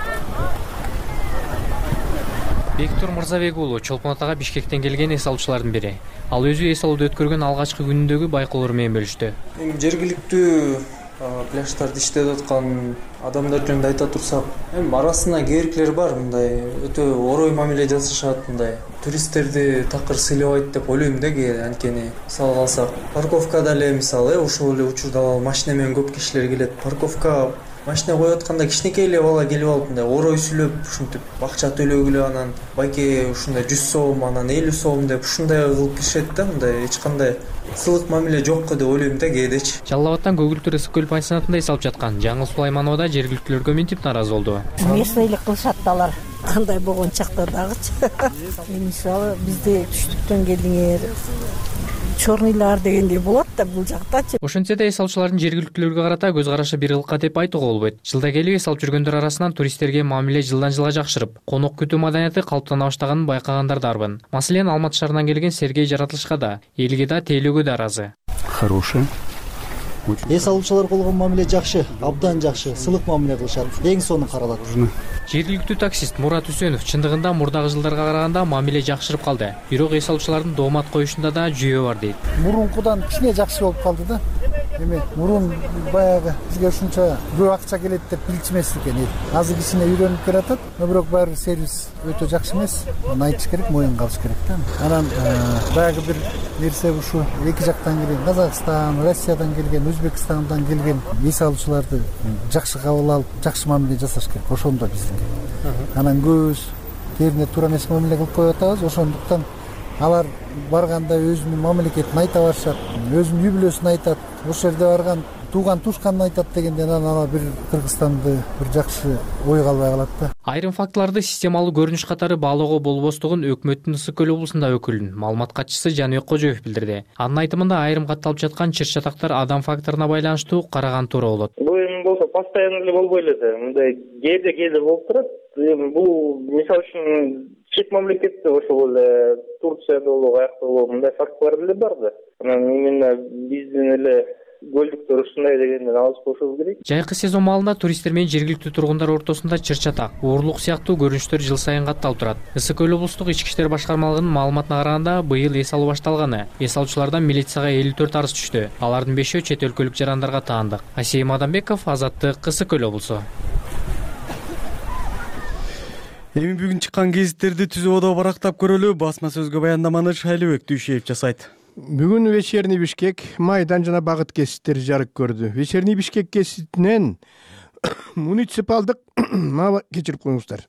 Speaker 13: Бектур Мырзабек уулу Чолпон Атага Бишкектен келген эс алуучулардын бири. Ал өзү эс алууду өткөргөн алгачкы күнүндөгү байкоолор менен бөлүштү.
Speaker 14: Эми жергиликтүү пляждарды иштеп аткан адамдар жөнүндө айта турсак, эми арасында кээркилер бар, мындай өтө орой мамиле жасашат, мындай туристтерди такыр сыйлабайт деп ойлойм да, кээ анткени мисалы алсак, парковкада эле мисалы ошол эле учурда машина менен көп кишилер келет. Парковка машина коюп атканда кичинекей эле бала келип алып мындай орой сүйлөп, ушинтип акча төлөгүлө, анан байке ушундай жүз сом, анан элүү сом деп ушундай кылып киришет да, мындай эч кандай сылык мамиле жокко деп ойлойм да кээдечи.
Speaker 13: Жалал Абадтан Көгүлтүр ысык көл пансионатында эс алып жаткан Жаңыл Сулайманова да жергиликтүүлөргө минтип нааразы болду.
Speaker 15: Местныйлык кылышат алар. Кандай болгон чакта дагычы. Мисалы бизде түштүктөн келдиңер, чорныйлар дегендей болот да бул жактачы.
Speaker 13: Ошентсе да эс алуучулардын жергиликтүүлөргө карата көз карашы бир кылка деп айтууга болбойт. Жылда келип эс алып жүргөндөр арасынан туристтерге мамиле жылдан жылга жакшырып, конок күтүү маданияты калыптана баштаганын байкагандар дарбын. Маселен, Алматы шаарынан келген Сергей Жаратылышка да, элге да, тейлөөгө да ыраазы.
Speaker 16: Хороший. Эс алуучулар болгон мамиле жакшы, абдан жакшы, сылык мамиле кылышат. Эң сонун каралат.
Speaker 13: Жергиликтүү таксист Мурат Үсөнов чындыгында мурдагы жылдарга караганда мамиле жакшырып калды. Бирок эс алуучулардын доомат коюшунда да жүйө бар дейт.
Speaker 16: Мурункудан кичине жакшы болуп калды да. эми мурун баягы бизге ушунча көп акча келет деп билчү эмес экен эл. Азыр кичине үйрөнүп келатат, бирок баары сервис өтө жакшы эмес. Аны айтыш керек, моюнга алыш керек да. Анан баягы бир нерсе ушу эки жактан келген, Казакстан, Россиядан келген, Өзбекстандан келген эс алуучуларды жакшы кабыл алып, жакшы мамиле жасаш керек. Ошондо биздики. Анан көбүбүз керине туура эмес мамиле кылып коюп атабыз. Ошондуктан алар барганда өзүнүн мамлекетин айта барышат, өзүнүн үй бүлөсүн айтат, ошол жерде барган тууган тушканын айтат дегенден анан алар бир Кыргызстанды бир жакшы ойго албай калат да.
Speaker 13: Айрым фактыларды системалуу көрүнүш катары баалоого болбостугун өкмөттүн Ысык көл облусунда өкүлүнүн маалымат катчысы Жаныбек Кожоев билдирди. Анын айтымында айрым катталып жаткан чыр чатактар адам факторуна байланыштуу караган туура болот.
Speaker 17: Бул эми болсо постоянно эле болбой эле да. Мындай кээде кээде болуп турат. Эми бул мисалы үчүн чет мамлекетте ошол эле Турцияда болобу, аякта болобу мындай фактылар деле бар да. Анан именно биздин эле көлдүктөр ушундай дегенден алыс болушубуз керек.
Speaker 13: Жайкы сезон маалында туристтер менен жергиликтүү тургундар ортосунда чыр-чатак, уурлук сыяктуу көрүнүштөр жыл сайын катталып турат. Ысык көл облустук ички иштер башкармалыгынын маалыматына караганда, быйыл эс алуу башталганы. Эс алуучулардан милицияга элүү төрт арыз түштү. Алардын бешөө чет өлкөлүк жарандарга таандык. Асейим Адамбеков, Азаттык, Ысык көл облусу.
Speaker 1: Эми бүгүн чыккан гезиттерди түзүүдө барактап көрөлү. Басма сөзгө баяндаманы Шайлообек Дүйшеев жасайт.
Speaker 18: Бүгүн Вечерний Бишкек майдан жана багыт гезиттери жарык көрдү. Вечерний Бишкек гезитинен муниципалдык кечирип коюңуздар.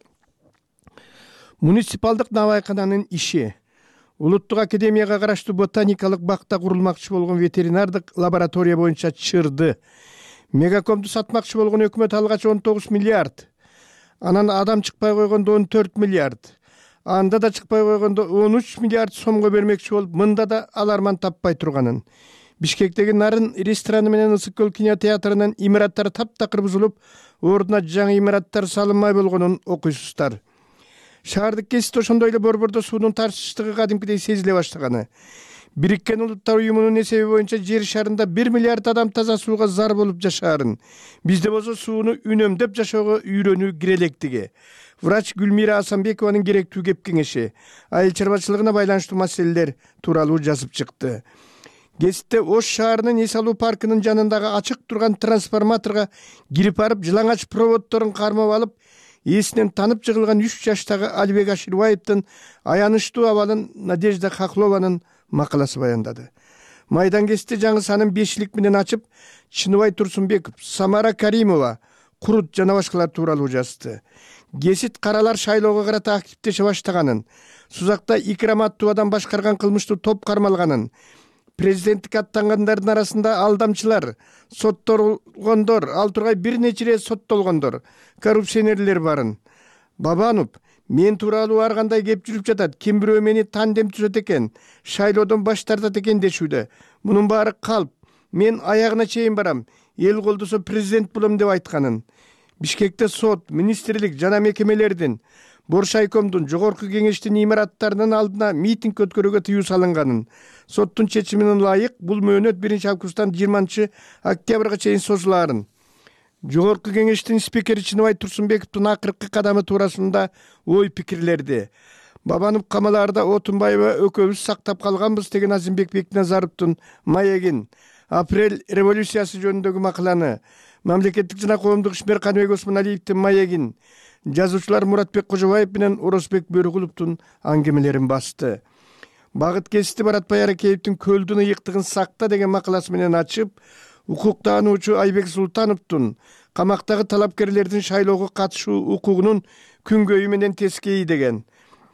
Speaker 18: Муниципалдык набайкананын иши Улуттук академияга караштуу ботаникалык бакта курулмакчы болгон ветеринардык лаборатория боюнча чырды. Мегакомду сатмакчы болгон өкмөт алгач он тогуз миллиард. Анан адам чыкпай койгондо он төрт миллиард. Анда да чыкпай койгондо он үч миллиард сомго бермекчи болуп, мында да аларман таппай турганын. Бишкектеги Нарын рестораны менен Ысык көл кинотеатрынын имараттары таптакыр бузулуп, ордуна жаңы имараттар салынмай болгонун окуйсуздар. Шаардык кесипте ошондой эле борбордо суунун тартыштыгы кадимкидей сезиле баштаганы. Бириккен Улуттар уюмунун эсеби боюнча жер шарында бир миллиард адам таза сууга зар болуп жашаарын. Бизде болсо сууну үнөмдөп жашоого үйрөнүү кирелектиги. Врач Гүлмира Асанбекованын керектүү кеп кеңеши айыл чарбачылыгына байланыштуу маселелер тууралуу жазып чыкты. Гезитте Ош шаарынын эс алуу паркынын жанындагы ачык турган трансформаторго кирип барып, жылаңач проводдорун кармап алып, эсинен танып жыгылган үч жаштагы Алибек Аширбаевдин аянычтуу абалын Надежда Хохлованын макаласы баяндады. Майдан гезитте жаңы санын бешилик менен ачып, Чыныбай Турсунбеков, Самара Каримова, Курут жана башкалар тууралуу жазды. Гезит каралар шайлоого карата активдеше баштаганын, Сузакта Икрам аттуу адам башкарган кылмыштуу топ кармалганын, президенттик аттангандардын арасында алдамчылар, соттолгондор, ал тургай бир нече ирет соттолгондор, коррупционерлер барын. Бабанов, мен тууралуу ар кандай кеп жүрүп жатат, ким бирөө мени тандем түзөт экен, шайлоодон баш тартат экен дешүүдө. Мунун баары калп. Мен аягына чейин барам, эл колдосо президент болом деп айтканын. Бишкекте сот, министрлик жана мекемелердин, Боршайкомдун, жогорку кеңештин имараттарынын алдына митинг өткөрүүгө тыюу салынганын, соттун чечимине ылайык бул мөөнөт биринчи августтан жыйырманчы октябрга чейин созулаарын. Жогорку кеңештин спикери Чыныбай Турсунбековдун акыркы кадамы туурасында ой пикирлерди. Бабанов камаларда Отунбаева экөөбүз сактап калганбыз деген Азимбек Бекназаровдун маегин, апрель революциясы жөнүндөгү макаланы, мамлекеттик жана коомдук ишмер Каныбек Осмоналиевдин маегин, жазуучулар Муратбек Кожобаев менен Орозбек Бөрүгуловдун аңгемелерин басты. Багыт гезити Баратбай Аракеевдин көлдүн ыйыктыгын сакта деген макаласы менен ачып, укук таануучу Айбек Султановдун камактагы талапкерлердин шайлоого катышуу укугунун күнгөйү менен тескейи деген,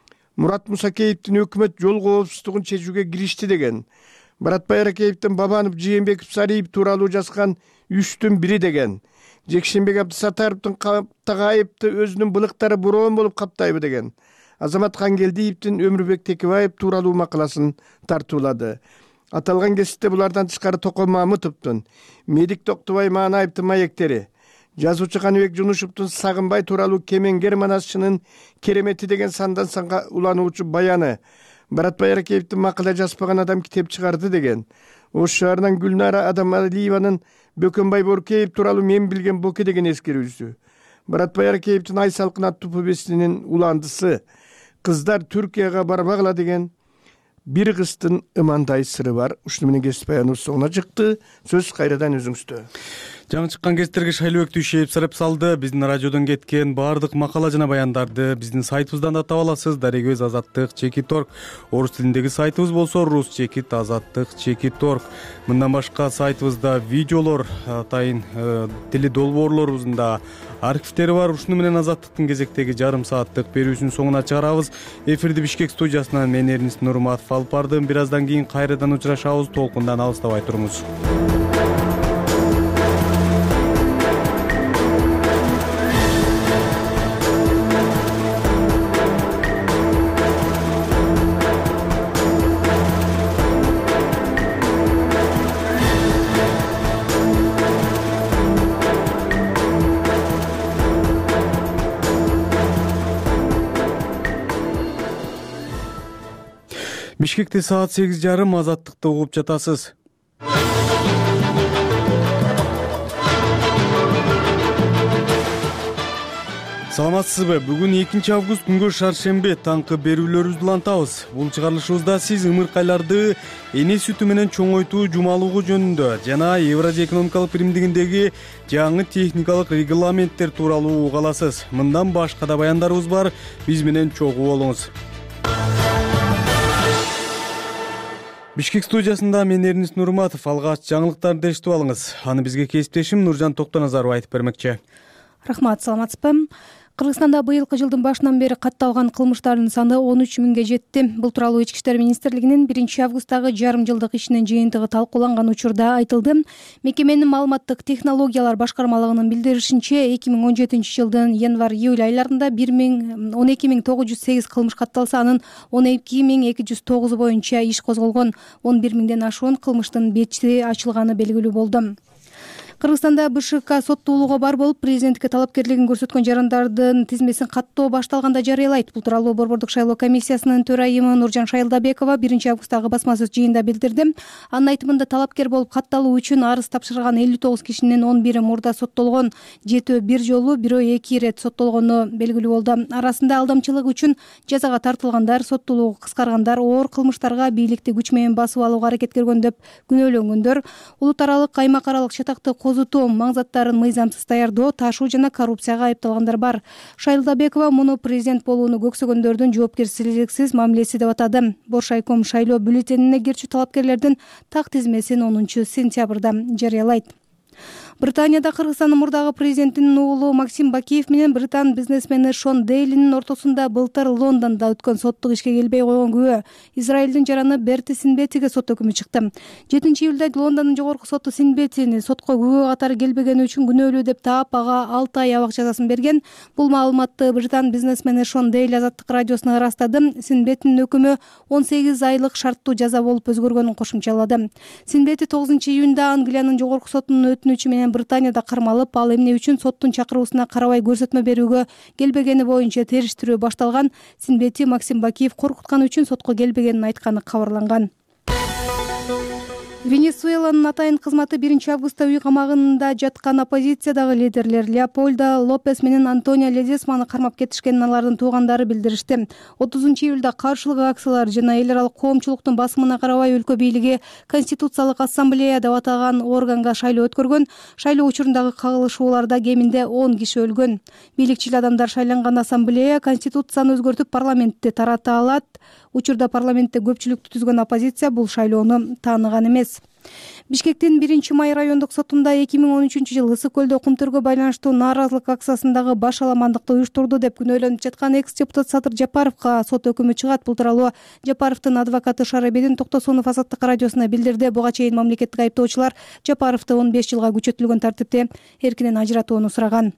Speaker 18: Мурат Мусакеевдин өкмөт жол коопсуздугун чечүүгө киришти деген, Баратбай Аракеевдин Бабанов, Жээнбеков, Сариев тууралуу жазган үчтүн бири деген, Жекшенбек Абдысаттаровдун каптагы айыпты өзүнүн былыктары буроон болуп каптайбы деген, Азамат Хангелдиевдин Өмүрбек Текебаев тууралуу макаласын тартуулады. Аталган гезитте булардан тышкары Токон Мамытовдун, Медик Токтубай Маанаевдин маектери, жазуучу Каныбек Жунушевдун Сагынбай тууралуу кемеңгер манасчынын керемети деген сандан санга улануучу баяны, Баратбай Аракеевдин макала жазбаган адам китеп чыгарды деген, Ош шаарынан Гүлнара Адамалиеванын Бөкөнбай Боркеев тууралуу мен билген Боке деген эскерүүсү, Баратбай Аракеевдин Ай салкын аттуу повестинин уландысы, Кыздар Түркияга барбагыла деген, бир кыздын ымандай сыры бар. Ушуну менен кесип баяныбыз соңуна чыкты. Сөз кайрадан өзүңүздө.
Speaker 1: Жаңы чыккан кесиптерге Шайлообек Түйшеев сарап салды. Биздин радиодон кеткен баардык макала жана баяндарды биздин сайтыбыздан да таба аласыз. Дарегөз Азаттык чекит орг. Орус тилиндеги сайтыбыз болсо рус чекит азаттык чекит орг. Мындан башка сайтыбызда видеолор, атайын тили долбоорлорубуздун да архивтери бар. Ушуну менен Азаттыктын кезектеги жарым сааттык берүүсүнүн соңуна чыгарабыз. Эфирди Бишкек студиясынан мен Эрнис Нурматов алып бардым. Бир аздан кийин кайрадан учурашабыз. Толкундан алыстабай туруңуз. Бишкекте саат сегиз жарым. Азаттыкты угуп жатасыз. Саламатсызбы? Бүгүн экинчи август күнгө шаршембе таңкы берүүлөрүбүздү улантабыз. Бул чыгарылышыбызда сиз ымыркайларды эне сүтү менен чоңойтуу жумалугу жөнүндө жана Евразия экономикалык биримдигиндеги жаңы техникалык регламенттер тууралуу уга аласыз. Мындан башка да баяндарыбыз бар. Биз менен чогуу болуңуз. Бишкек студиясында мен Эрнис Нурматов. Алгач жаңылыктарды эшитип алыңыз. Аны бизге кесиптешим Нуржан Токтоназаров айтып бермекчи.
Speaker 4: Рахмат, саламатсызбы? Кыргызстанда быйылкы жылдын башынан бери катталган кылмыштардын саны он үч миңге жетти. Бул тууралуу Ички иштер министрлигинин биринчи августтагы жарым жылдык ишинин жыйынтыгы талкууланган учурда айтылды. Мекеменин маалыматтык технологиялар башкармалыгынын билдиришинче, эки миң он жетинчи жылдын январь-июль айларында он эки миң тогуз жүз сегиз кылмыш катталса, анын он эки миң эки жүз тогузу боюнча иш козголгон. он бир миңден ашуун кылмыштын бети ачылганы белгилүү болду. Кыргызстанда БШК соттуулугу бар болуп, президентке талапкерлигин көрсөткөн жарандардын тизмесин каттоо башталганда жарыялайт. Бул тууралуу Борбордук шайлоо комиссиясынын төрайымы Нуржан Шайылдабекова биринчи августтагы басма сөз жыйында билдирди. Анын айтымында талапкер болуп катталуу үчүн арыз тапшырган элүү тогуз кишинин он бири мурда соттолгон, жетөө бир жолу, бирөө эки ирет соттолгону белгилүү болду. Арасында алдамчылык үчүн жазага тартылгандар, соттуулугу кыскаргандар, оор кылмыштарга бийликти күч менен басып алууга аракет көргөн деп күнөөлөнгөндөр, улут аралык аймак аралык чатакты козутуу, маңзаттарын мыйзамсыз даярдоо, ташуу жана коррупцияга айыпталгандар бар. Шайылдабекова муну президент болууну көксөгөндөрдүн жоопкерчиликсиз мамилеси деп атады. Боршайком шайлоо бюллетенине кирчү талапкерлердин так тизмесин онунчу сентябрда жарыялайт. Британияда Кыргызстандын мурдагы президентинин уулу Максим Бакиев менен британ бизнесмени Шон Дейлинин ортосунда былтыр Лондондо өткөн соттук ишке келбей койгон күбө Израилдин жараны Берти Синбетиге сот өкүмү чыкты. жетинчи июлда Лондондун жогорку соту Синбетини сотко күбө катары келбегени үчүн күнөөлүү деп таап, ага алты ай абак жазасын берген. Бул маалыматты британ бизнесмени Шон Дейли Азаттык радиосуна ырастады. Синбетинин өкүмү он сегиз айлык шарттуу жаза болуп өзгөргөнүн кошумчалады. Синбети тогузунчу июнда Англиянын жогорку сотунун өтүнүчү менен Британияда кармалып, ал эмне үчүн соттун чакыруусуна карабай көрсөтмө берүүгө келбегени боюнча териштирүү башталган. Синбети Максим Бакиев коркуткан үчүн сотко келбегенин айтканы кабарланган. Венесуэланын атайын кызматы биринчи августта үй камагында жаткан оппозициядагы лидерлер Леопольдо Лопес менен Антонио Ледесманы кармап кетишкенин алардын туугандары билдиришти. отузунчу июлда каршылык акциялар жана эл аралык коомчулуктун басымына карабай өлкө бийлиги Конституциялык ассамблея деп аталган органга шайлоо өткөргөн. Шайлоо учурундагы кагылышууларда кеминде он киши өлгөн. Бийликчил адамдар шайланган ассамблея Конституцияны өзгөртүп парламентти тарата алат. Учурда парламентте көпчүлүктү түзгөн оппозиция бул шайлоону тааныган эмес. Бишкектин биринчи май райондук сотунда эки миң он үчүнчү жылы Ысык көлдө кумтөргө байланыштуу нааразылык акциясындагы баш аламандыкты уюштурду деп күнөөлөнүп жаткан экс-депутат Садыр Жапаровго сот өкүмү чыгат. Бул тууралуу Жапаровдун адвокаты Шарабедин Токтосунов Азаттык радиосуна билдирди. Буга чейин мамлекеттик айыптоочулар Жапаровду он беш жылга күчөтүлгөн тартипте эркинен ажыратууну сураган.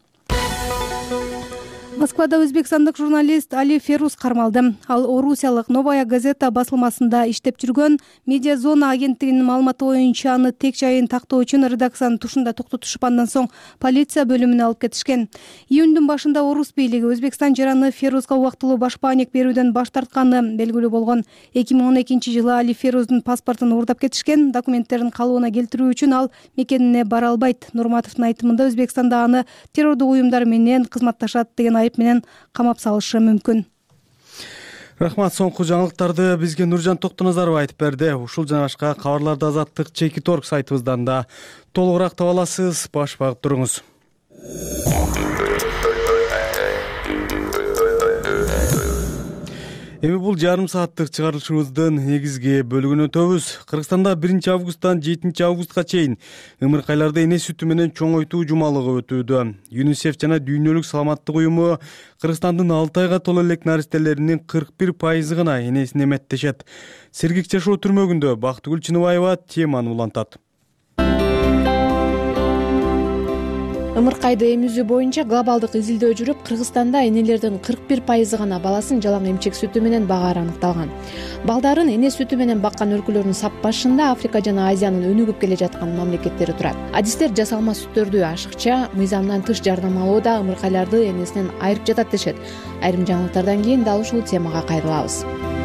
Speaker 4: Москвада өзбекстандык журналист Али Феруз кармалды. Ал орусиялык Новая газета басылмасында иштеп жүргөн. Медиа зона агенттигинин маалыматы боюнча аны тек жайын тактоо үчүн редакциянын тушунда токтотушуп, андан соң полиция бөлүмүнө алып кетишкен. Июндун башында орус бийлиги Өзбекстан жараны Ферузга убактылуу баш баанек берүүдөн баш тартканы белгилүү болгон. эки миң он экинчи жылы Али Феруздун паспортун уурдап кетишкен. Документтерин калыбына келтирүү үчүн ал мекенине бара албайт. Нурматовдун айтымында Өзбекстанда аны террордук уюмдар менен кызматташат деген айып менен камап салышы мүмкүн.
Speaker 1: Рахмат. Соңку жаңылыктарды бизге Нуржан Токтоназаров айтып берди. Ушул жана башка кабарларды Азаттык Чеки Торг сайтыбыздан да толугураак таба аласыз. Баш багып туруңуз. Эми бул жарым сааттык чыгарылышыбыздын негизги бөлүгүнө өтөбүз. Кыргызстанда биринчи августтан жетинчи августка чейин ымыркайларды эне сүтү менен чоңойтуу жумалыгы өтүүдө. ЮНИСЕФ жана Дүйнөлүк саламаттык уюму Кыргызстандын алты айга толо элек наристелеринин кырк бир пайызы гана энесин эметтешет. Сергек жашоо түрмөгүндө Бактыгүл Чыныбаева теманы улантат.
Speaker 19: Ымыркайды эмизүү боюнча глобалдык изилдөө жүрүп, Кыргызстанда энелердин кырк бир пайызы гана баласын жалаң эмчек сүтү менен багары аныкталган. Балдарын эне сүтү менен баккан өлкөлөрдүн сап башында Африка жана Азиянын өнүгүп келе жаткан мамлекеттери турат. Адистер жасалма сүттөрдү ашыкча, мыйзамдан тыш жардам алууда ымыркайларды энесинен айырып жатат дешет. Айрым жаңылыктардан кийин дал ушул темага кайрылабыз.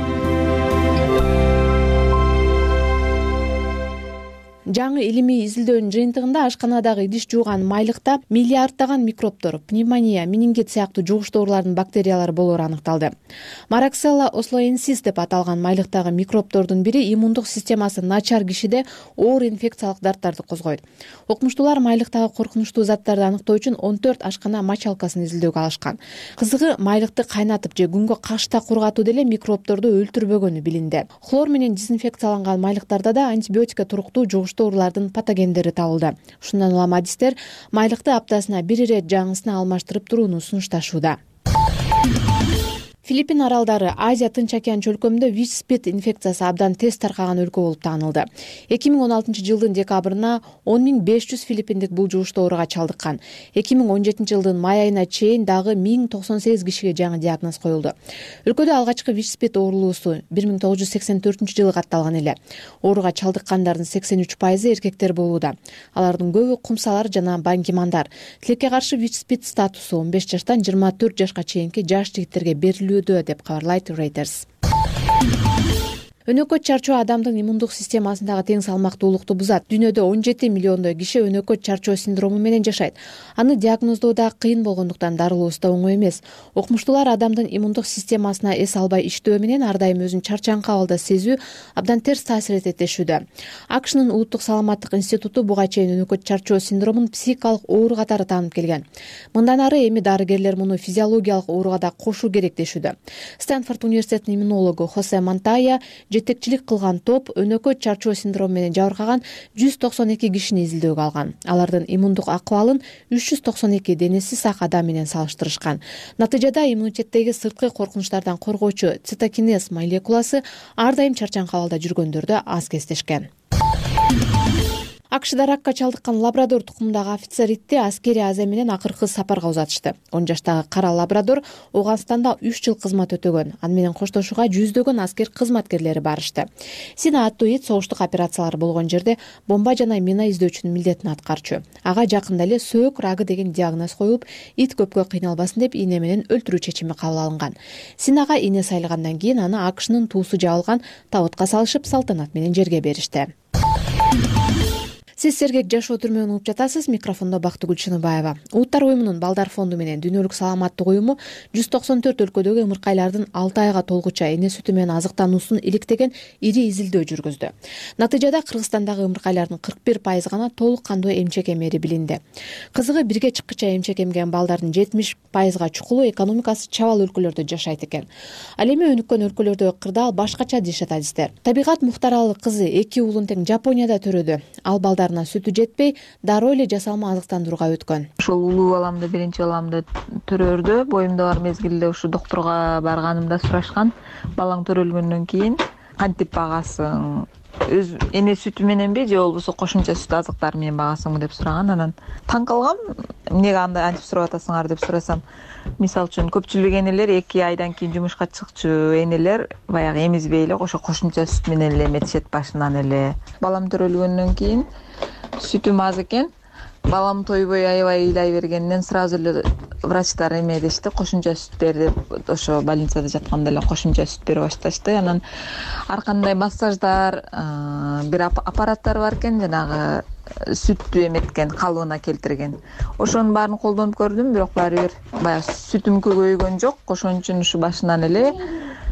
Speaker 19: Жаңы илимий изилдөөнүн жыйынтыгында ашканадагы идиш жууган майлыкта миллиарддаган микробтор, пневмония, менингит сыяктуу жугуштуу оорулардын бактериялары болоору аныкталды. Маракселла ослоенсис деп аталган майлыктагы микробтордун бири иммундук системасы начар кишиде оор инфекциялык дарттарды козгойт. Окумуштуулар майлыктагы коркунучтуу заттарды аныктоо үчүн он төрт ашкана мочалкасын изилдөөгө алышкан. Кызыгы, майлыкты кайнатып же күнгө кашта кургатуу деле микробторду өлтүрбөгөнү билинди. Хлор менен дезинфекцияланган майлыктарда да антибиотикке туруктуу жугуштуу оорулардын патогендери табылды. Ушундан улам адистер майлыкты аптасына бир ирет жаңысына алмаштырып турууну сунушташууда. Филиппин аралдары Азия Тынч океан чөлкөмүндө ВИЧ-СПИД инфекциясы абдан тез таркаган өлкө болуп таанылды. эки миң он алтынчы жылдын декабрына он миң беш жүз филиппиндик бул жугуштуу ооруга чалдыккан. эки миң он жетинчи жылдын май айына чейин дагы миң токсон сегиз кишиге жаңы диагноз коюлду. Өлкөдө алгачкы ВИЧ-СПИД оорулуусу бир миң тогуз жүз сексен төртүнчү жылы катталган эле. Ооруга чалдыккандардын сексен үч пайызы эркектер болууда. Алардын көбү кумсалар жана баңгимандар. Тилекке каршы ВИЧ-СПИД статусу он беш жаштан жыйырма төрт жашка чейинки жаш жигиттерге берилүүдө деп кабарлайт Reuters. Өнөкөт чарчоо адамдын иммундук системасындагы тең салмактуулукту бузат. Дүйнөдө он жети миллиондой киши өнөкөт чарчоо синдрому менен жашайт. Аны диагноздоодо кыйын болгондуктан дарылоосу да оңой эмес. Окумуштуулар адамдын иммундук системасына эс албай иштөө менен ар дайым өзүн чарчаңкы абалда сезүү абдан терс таасир этет дешүүдө. АКШнын улуттук саламаттык институту буга чейин өнөкөт чарчоо синдромун психикалык оору катары таанып келген. Мындан ары эми дарыгерлер муну физиологиялык ооруга да кошуу керек дешүүдө. Стэнфорд университетинин иммунологу Хосе Монтая жетекчилик кылган топ өнөкөт чарчоо синдрому менен жабыркаган жүз токсон эки кишини изилдөөгө алган. Алардын иммундук акыбалын үч жүз токсон эки денеси сак адам менен салыштырышкан. Натыйжада иммунитеттеги сырткы коркунучтардан коргоочу цитокинез молекуласы ар дайым чарчаңкы абалда жүргөндөрдө аз кездешкен. АКШда ракка чалдыккан лабрадор тукумундагы офицер итти аскери аза менен акыркы сапарга узатышты. он жаштагы кара лабрадор Ооганстанда үч жыл кызмат өтөгөн. Аны менен коштошууга жүздөгөн аскер кызматкерлери барышты. Сина аттуу ит согуштук операциялар болгон жерде бомба жана мина издөөчүнүн милдетин аткарчу. Ага жакында эле сөөк рагы деген диагноз коюлуп, ит көпкө кыйналбасын деп ийне менен өлтүрүү чечими кабыл алынган. Синага ийне сайылгандан кийин аны АКШнын туусу жабылган табытка салышып, салтанат менен жерге беришти. Сиз сергек жашоо түрмөгүн угуп жатасыз. Микрофондо Бактыгүл Чыныбаева. Улуттар уюмунун Балдар фонду менен Дүйнөлүк саламаттык уюму жүз токсон төрт өлкөдөгү ымыркайлардын алты айга толгуча эне сүтү менен азыктануусун иликтеген ири изилдөө жүргүздү. Натыйжада Кыргызстандагы ымыркайлардын кырк бир пайызы гана толук кандуу эмчек эмери билинди. Кызыгы, бирге чыккыча эмчек эмген балдардын жетимиш пайызга чукулу экономикасы чабал өлкөлөрдө жашайт экен. Ал эми өнүккөн өлкөлөрдөгү кырдаал башкача дешет адистер. Табигат Мухтаралы кызы эки уулун тең Жапонияда төрөдү. Ал балдар сүтү жетпей, дароо эле жасалма азыктандырууга өткөн.
Speaker 20: Ошол улуу баламды, биринчи баламды төрөөрдө боюмда бар мезгилде ушу доктурга барганымда сурашкан, балаң төрөлгөндөн кийин кантип багасың? Өз эне сүтү мененби же болбосо кошумча сүт азыктары менен багасыңбы деп сураган. Анан таң калгам, эмнеге андай антип сурап атасыңар деп сурасам, мисалы үчүн көпчүлүк энелер эки айдан кийин жумушка чыкчу энелер баягы эмизбей эле ошо кошумча сүт менен эле эметишет башынан эле. Балам төрөлгөндөн кийин сүтүм аз экен. Балам тойбой аябай ыйлай бергенден сразу эле врачтар эме дешти, кошумча сүт бер деп, ошо больницада жатканда эле кошумча сүт бере башташты. Анан ар кандай массаждар, бир аппараттар бар экен, жанагы сүттү эметкен, калыбына келтирген. Ошонун баарын колдонуп көрдүм, бирок баары бир баягы сүтүм көбөйгөн жок. Ошон үчүн ушу башынан эле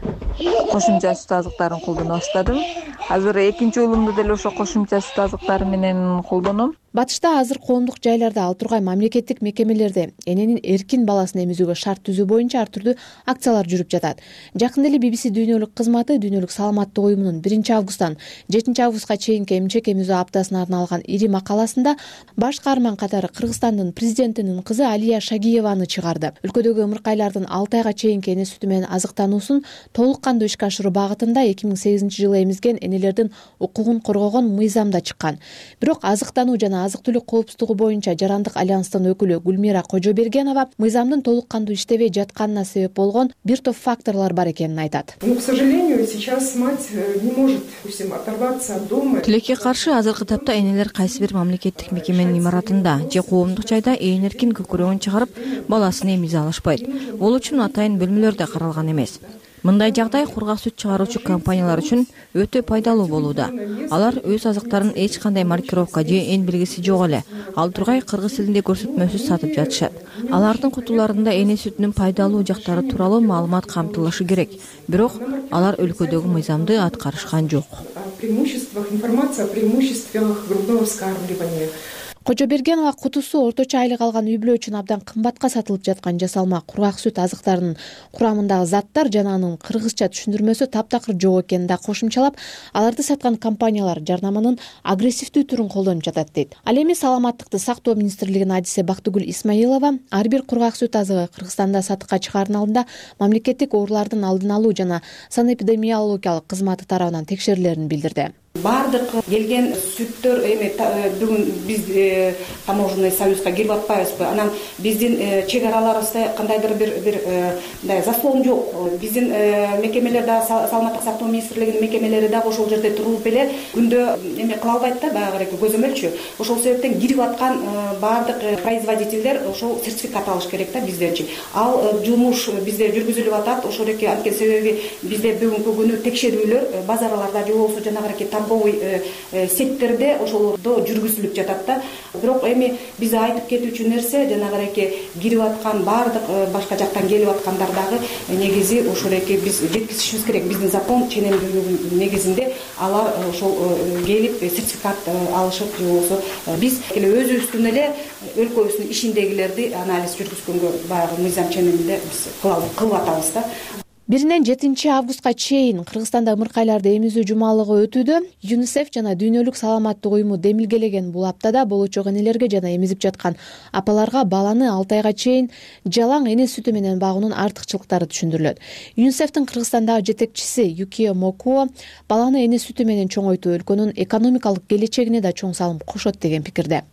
Speaker 20: кошумча сүт азыктарын колдоно баштадым. Азыр экинчи уулумду деле ошо кошумча сүт азыктары менен колдоном.
Speaker 19: Батышта азыр коомдук жайларда ал тургай мамлекеттик мекемелерде эненин эркин баласын эмизүүгө шарт түзүү боюнча ар түрдүү акциялар жүрүп жатат. Жакында эле би би си дүйнөлүк кызматы дүйнөлүк саламаттык уюмунун биринчи августтан жетинчи августка чейинки эмчек эмизүү аптасына арналган ири макаласында баш каарман катары Кыргызстандын президентинин кызы Алия Шагиеваны чыгарды. Өлкөдөгү ымыркайлардын алты айга чейинки эне сүтү менен азыктануусун толук кандуу ишке ашыруу багытында эки миң сегизинчи жылы эмизген энелердин укугун коргогон мыйзам да чыккан. Бирок азыктануу жана азык-түлүк коопсуздугу боюнча жарандык альянстын өкүлү Гүлмира Кожобергенова мыйзамдын толук кандуу иштебей жатканына себеп болгон бир топ факторлор бар экенин айтат.
Speaker 21: Но, к сожалению, сейчас мать не может оторваться от дома.
Speaker 22: Тилекке каршы азыркы тапта энелер кайсы бир мамлекеттик мекеменин имаратында же коомдук жайда ээн эркин көкүрөгүн чыгарып баласын эмизе алышпайт. Бул үчүн атайын бөлмөлөрдө каралган эмес. Мындай жагдай кургак сүт чыгаруучу компаниялар үчүн өтө пайдалуу болууда. Алар өз азыктарын эч кандай маркировка же эн белгиси жок эле ал тургай кыргыз тилинде көрсөтмөсүз сатып жатышат. Алардын кутуларында эне сүтүнүн пайдалуу жактары тууралуу маалымат камтылышы керек. Бирок алар өлкөдөгү мыйзамды аткарышкан жок.
Speaker 21: Преимуществах информация о преимуществах грудного вскармливания.
Speaker 19: Кожобергенова кутусу орточо айлык алган үй бүлө үчүн абдан кымбатка сатылып жаткан жасалма кургак сүт азыктарынын курамындагы заттар жана анын кыргызча түшүндүрмөсү таптакыр жок экенин да кошумчалап, аларды саткан компаниялар жарнаманын агрессивдүү түрүн колдонуп жатат дейт. Ал эми саламаттыкты сактоо министрлигинин адиси Бактыгүл Исмаилова ар бир кургак сүт азыгы Кыргызстанда сатыкка чыгаардын алдында мамлекеттик оорулардын алдын алуу жана санэпидемиологиялык кызматы тарабынан текшерилерин билдирди.
Speaker 23: Бардык келген сүттөр эми бүгүн биз таможенный союзга кирип атпайбызбы? Анан биздин чек араларыбызда кандайдыр бир бир мындай заслон жок. Биздин мекемелер да саламаттык сактоо министрлигинин мекемелери дагы ошол жерде туруп эле күндө эме кыла албайт да, баягы көзөмөлчү. Ошол себептен кирип аткан бардык производительдер ошол сертификат алыш керек да бизденчи. Ал жумуш бизде жүргүзүлүп атат. Ошол эки анткени себеби бизде бүгүнкү күнү текшерүүлөр базарларда же болбосо жанагы торговый сеттерде ошолордо жүргүзүлүп жатат да. Бирок эми биз айтып кетүүчү нерсе жанагы эки кирип аткан бардык башка жактан келип аткандар дагы негизи ошол эки биз жеткизишибиз керек. Биздин закон ченемдүүлүгүнүн негизинде алар ошол келип сертификат алышып же болбосо биз эле өзүбүздүн эле өлкөбүздүн ишиндегилерди анализ жүргүзгөнгө баягы мыйзам ченеминде биз кылып атабыз да.
Speaker 19: Биринен жетинчи августка чейин Кыргызстанда ымыркайларды эмизүү жумалыгы өтүүдө. ЮНИСЕФ жана Дүйнөлүк саламаттык уюму демилгелеген бул аптада болочок энелерге жана эмизип жаткан апаларга баланы алты айга чейин жалаң эне сүтү менен багуунун артыкчылыктары түшүндүрүлөт. ЮНИСЕФтин Кыргызстандагы жетекчиси Юкио Мокуо баланы эне сүтү менен чоңойтуу өлкөнүн экономикалык келечегине да чоң салым кошот деген пикирде.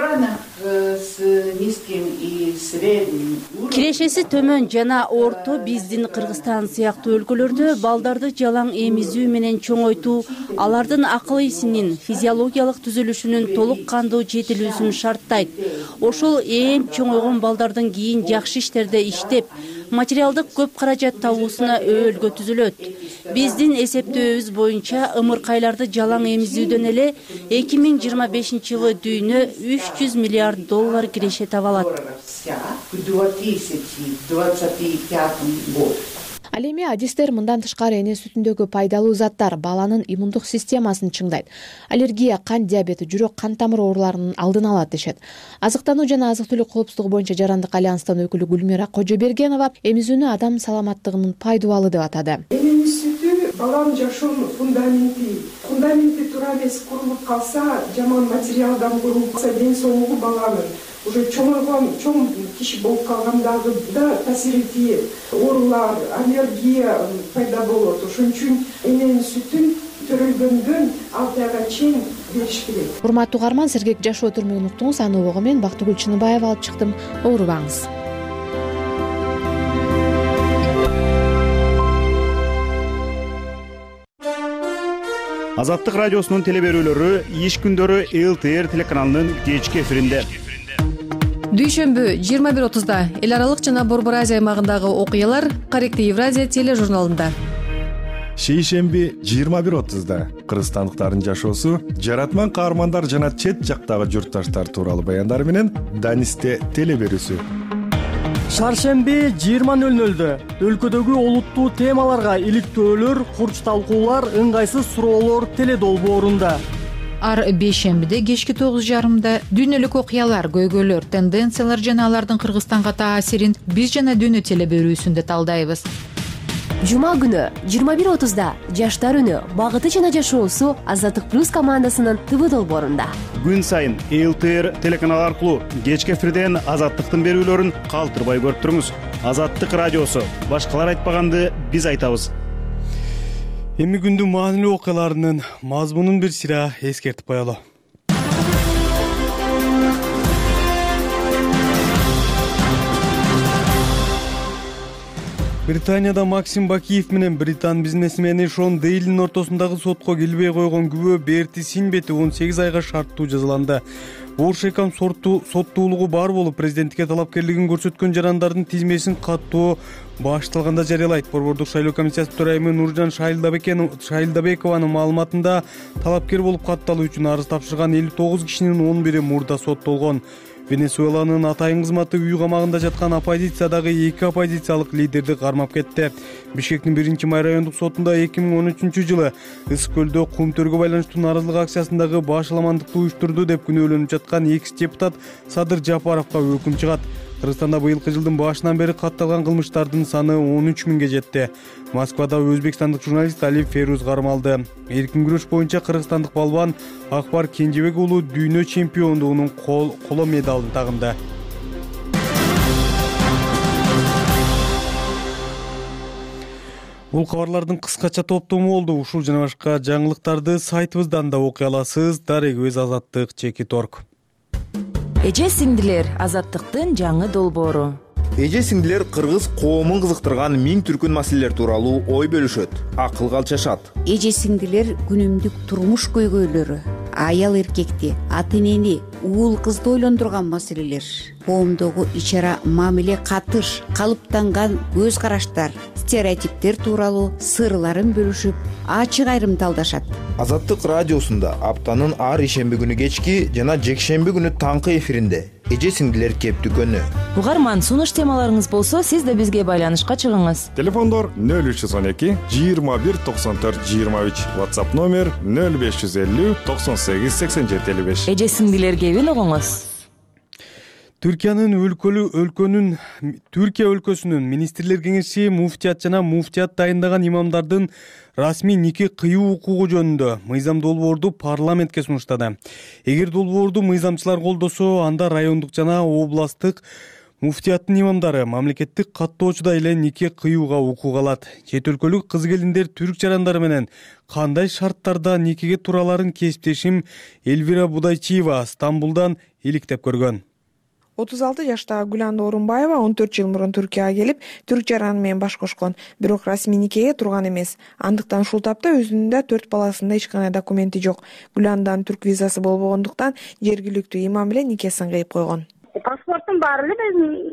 Speaker 24: Кирешеси төмөн жана орто биздин Кыргызстан сыяктуу өлкөлөрдө балдарды жалаң эмизүү менен чоңойтуу алардын акыл эсинин, физиологиялык түзүлүшүнүн толук кандуу жетилүүсүн шарттайт. Ошол эң чоңойгон балдардын кийин жакшы иштерде иштеп, материалдык көп каражат табуусуна өөлгө түзүлөт. Биздин эсептөөбүз боюнча ымыркайларды жалаң эмизүүдөн эле эки миң жыйырма бешинчи жылы дүйнө үч жүз миллиард доллар киреше таба алат.
Speaker 19: Ал эми адистер мындан тышкары эне сүтүндөгү пайдалуу заттар баланын иммундук системасын чыңдайт. Аллергия, кан диабети, жүрөк кан тамыр ооруларынын алдын алат дешет. Азыктануу жана азык-түлүк коопсуздугу боюнча жарандык альянстын өкүлү Гүлмира Кожобергенова эмизүүнү адам саламаттыгынын пайдубалы деп атады.
Speaker 21: Эне сүтү баланын жашоонун фундаменти. Фундаменти туура эмес курулуп калса, жаман материалдан курулуп калса, ден соолугу баланын уже чоңойгон чоң киши болуп калгандагы да таасири тиет. Оорулар, аллергия пайда болот. Ошон үчүн эненин сүтүн төрөлгөндөн алты айга чейин бериш керек.
Speaker 19: Урматтуу угарман, сергек жашоо түрмөгүн уктуңуз. Аны убагы мен Бактыгүл Чыныбаева алып чыктым. Оорубаңыз.
Speaker 25: Азаттык радиосунун теле берүүлөрү иш күндөрү Эл Т Р телеканалынын кечки эфиринде.
Speaker 26: Дүйшөмбү жыйырма бир отузда эл аралык жана Борбор Азия аймагындагы окуялар Корректив Евразия тележурналында.
Speaker 27: Шейшемби жыйырма бир отузда кыргызстандыктардын жашоосу, жаратман каармандар жана чет жактагы журтташтар тууралуу баяндар менен Данисте теле берүүсү.
Speaker 2: шаршемби жыйырма нөл нөлдө өлкөдөгү олуттуу темаларга иликтөөлөр, курч талкуулар, ыңгайсыз суроолор теле долбоорунда.
Speaker 3: Ар бейшембиде кечки тогуз жарымда дүйнөлүк окуялар, көйгөйлөр, тенденциялар жана алардын Кыргызстанга таасирин биз жана дүйнө теле берүүсүндө талдайбыз.
Speaker 5: Жума күнү жыйырма бир отузда Жаштар үнү багыты жана жашоосу Азаттык плюс командасынын ТВ долбоорунда.
Speaker 25: Күн сайын эл тэ эр телеканалы аркылуу кечки эфирден Азаттыктын берүүлөрүн калтырбай көрүп туруңуз. Азаттык радиосу. Башкалар айтпаганды биз айтабыз.
Speaker 1: Эми күндүн маанилүү окуяларынын мазмунун бир сыйра эскертип коелу. Британияда Максим Бакиев менен британ бизнесмени Шон Дейлинин ортосундагы сотко келбей койгон күбө Берти Синбети он сегиз айга шарттуу жазаланды. Боршекам соттуулугу бар болуп, президентке талапкерлигин көрсөткөн жарандардын тизмесин каттоо башталганда жарыялайт. Борбордук шайлоо комиссиясы төрайымы Нуржан Шайлдабекованын маалыматында талапкер болуп катталуу үчүн арыз тапшырган элүү тогуз кишинин он бири мурда соттолгон. Венесуэланын атайын кызматы үй камагында жаткан оппозициядагы эки оппозициялык лидерди кармап кетти. Бишкектин биринчи май райондук сотунда эки миң он үчүнчү жылы Ысык көлдө кум төргө байланыштуу нааразылык акциясындагы башаламандыкты уюштурду деп күнөөлөнүп жаткан экс депутат Садыр Жапаровго өкүм чыгат. Кыргызстанда быйылкы жылдын башынан бери катталган кылмыштардын саны он үч миңге жетти. Москвада өзбекстандык журналист Али Феруз кармалды. Эркин күрөш боюнча кыргызстандык балбан Акбар Кенжебек уулу дүйнө чемпиондугунун коло медалын тагынды. Бул кабарлардын кыскача топтому болду. Ушул жана башка жаңылыктарды сайтыбыздан да окуй аласыз. Дарегөз Азаттык Чекит орг.
Speaker 6: Эже сиңдилер, Азаттыктын жаңы долбоору.
Speaker 7: Эже сиңдилер кыргыз коомун кызыктырган миң түркүн маселелер тууралуу ой бөлүшөт, акылга алчашат.
Speaker 8: Эже сиңдилер күнүмдүк турмуш көйгөйлөрү, аял эркекти, ата энени, уул кызды ойлондурган маселелер, коомдогу ичара мамиле катыш, калыптанган көз караштар, стереотиптер тууралуу сырларын бөлүшүп, ачык айрым талдашат.
Speaker 7: Азаттык радиосунда аптанын ар ишемби күнү кечки жана жекшемби күнү таңкы эфиринде эже сиңдилер кептүкөнү.
Speaker 6: Угарман, сунуш темаларыңыз болсо, сиз да бизге байланышка чыгыңыз.
Speaker 27: Телефондор нөл үч жүз он эки жыйырма бир токсон төрт жыйырма үч, WhatsApp номер нөл беш жүз элүү токсон сегиз сексен жети элүү беш.
Speaker 6: Эже сиңдилер кебин угуңуз.
Speaker 1: Түркиянын өлкөлү өлкөнүн Түркия өлкөсүнүн министрлер кеңеши муфтият жана муфтият дайындаган имамдардын расмий нике кыюу укугу жөнүндө мыйзам долбоорду парламентке сунуштады. Эгер долбоорду мыйзамчылар колдосо, анда райондук жана областтык муфтияттын имамдары мамлекеттик каттоочуда эле нике кыюуга укук алат. Чет өлкөлүк кыз келиндер түрк жарандары менен кандай шарттарда никеге тураларын кесиптешим Эльвира Будайчиева Стамбулдан иликтеп көргөн.
Speaker 9: отуз алты жаштагы Гүланда Орунбаева он төрт жыл мурун Түркияга келип, түрк жараны менен баш кошкон, бирок расмий никеге турган эмес. Андыктан ушул тапта өзүнүн да төрт баласында эч кандай документи жок. Гүланданын түрк визасы болбогондуктан жергиликтүү имам менен никесин кыйып койгон.
Speaker 28: Паспортум бар эле,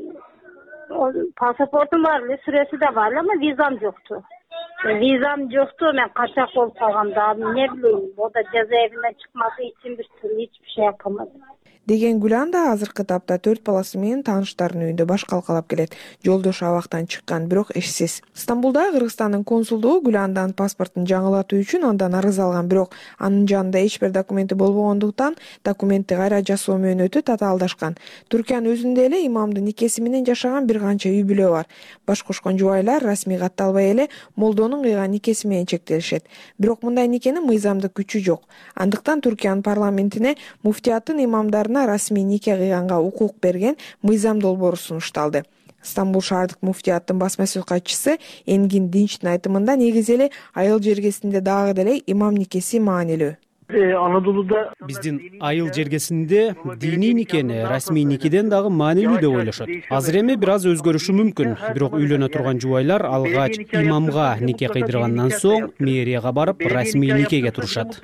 Speaker 28: менин паспортум бар эле, сүрөсү да бар эле, ама визам жокту. Визам жокту, мен качак болуп калганда, эмне билейм, бода жаза эбинен чыкмасы үчүн бир түрлү эч бир шей кылмадым.
Speaker 9: Деген Гүланда азыркы тапта төрт баласы менен тааныштарынын үйүндө баш калкалап келет. Жолдошу абактан чыккан, бирок эшсиз. Стамбулда Кыргызстандын консулдугу Гүланданын паспортун жаңылатуу үчүн андан арыз алган, бирок анын жанында эч бир документи болбогондуктан документти кайра жасоо мөөнөтү татаалдашкан. Түркиянын өзүндө эле имамдын никеси менен жашаган бир канча үй бүлө бар. Баш кошкон жубайлар расмий катталбай эле молдонун кыйган никеси менен чектелишет. Бирок мындай никенин мыйзамдык күчү жок. Андыктан Түркиянын парламентине муфтияттын имамдарына расмий нике кыйганга укук берген мыйзам долбоору сунушталды. Стамбул шаардык муфтияттын басма сөз катчысы Энгин Динчтин айтымында негизи эле айыл жергесинде дагы деле имам никеси маанилүү.
Speaker 29: Анадолуда биздин айыл жергесинде диний никени расмий никеден дагы маанилүү деп ойлошот. Азыр эми бир аз өзгөрүшү мүмкүн, бирок үйлөнө турган жубайлар алгач имамга нике кыйдыргандан соң мэрияга барып расмий никеге турушат.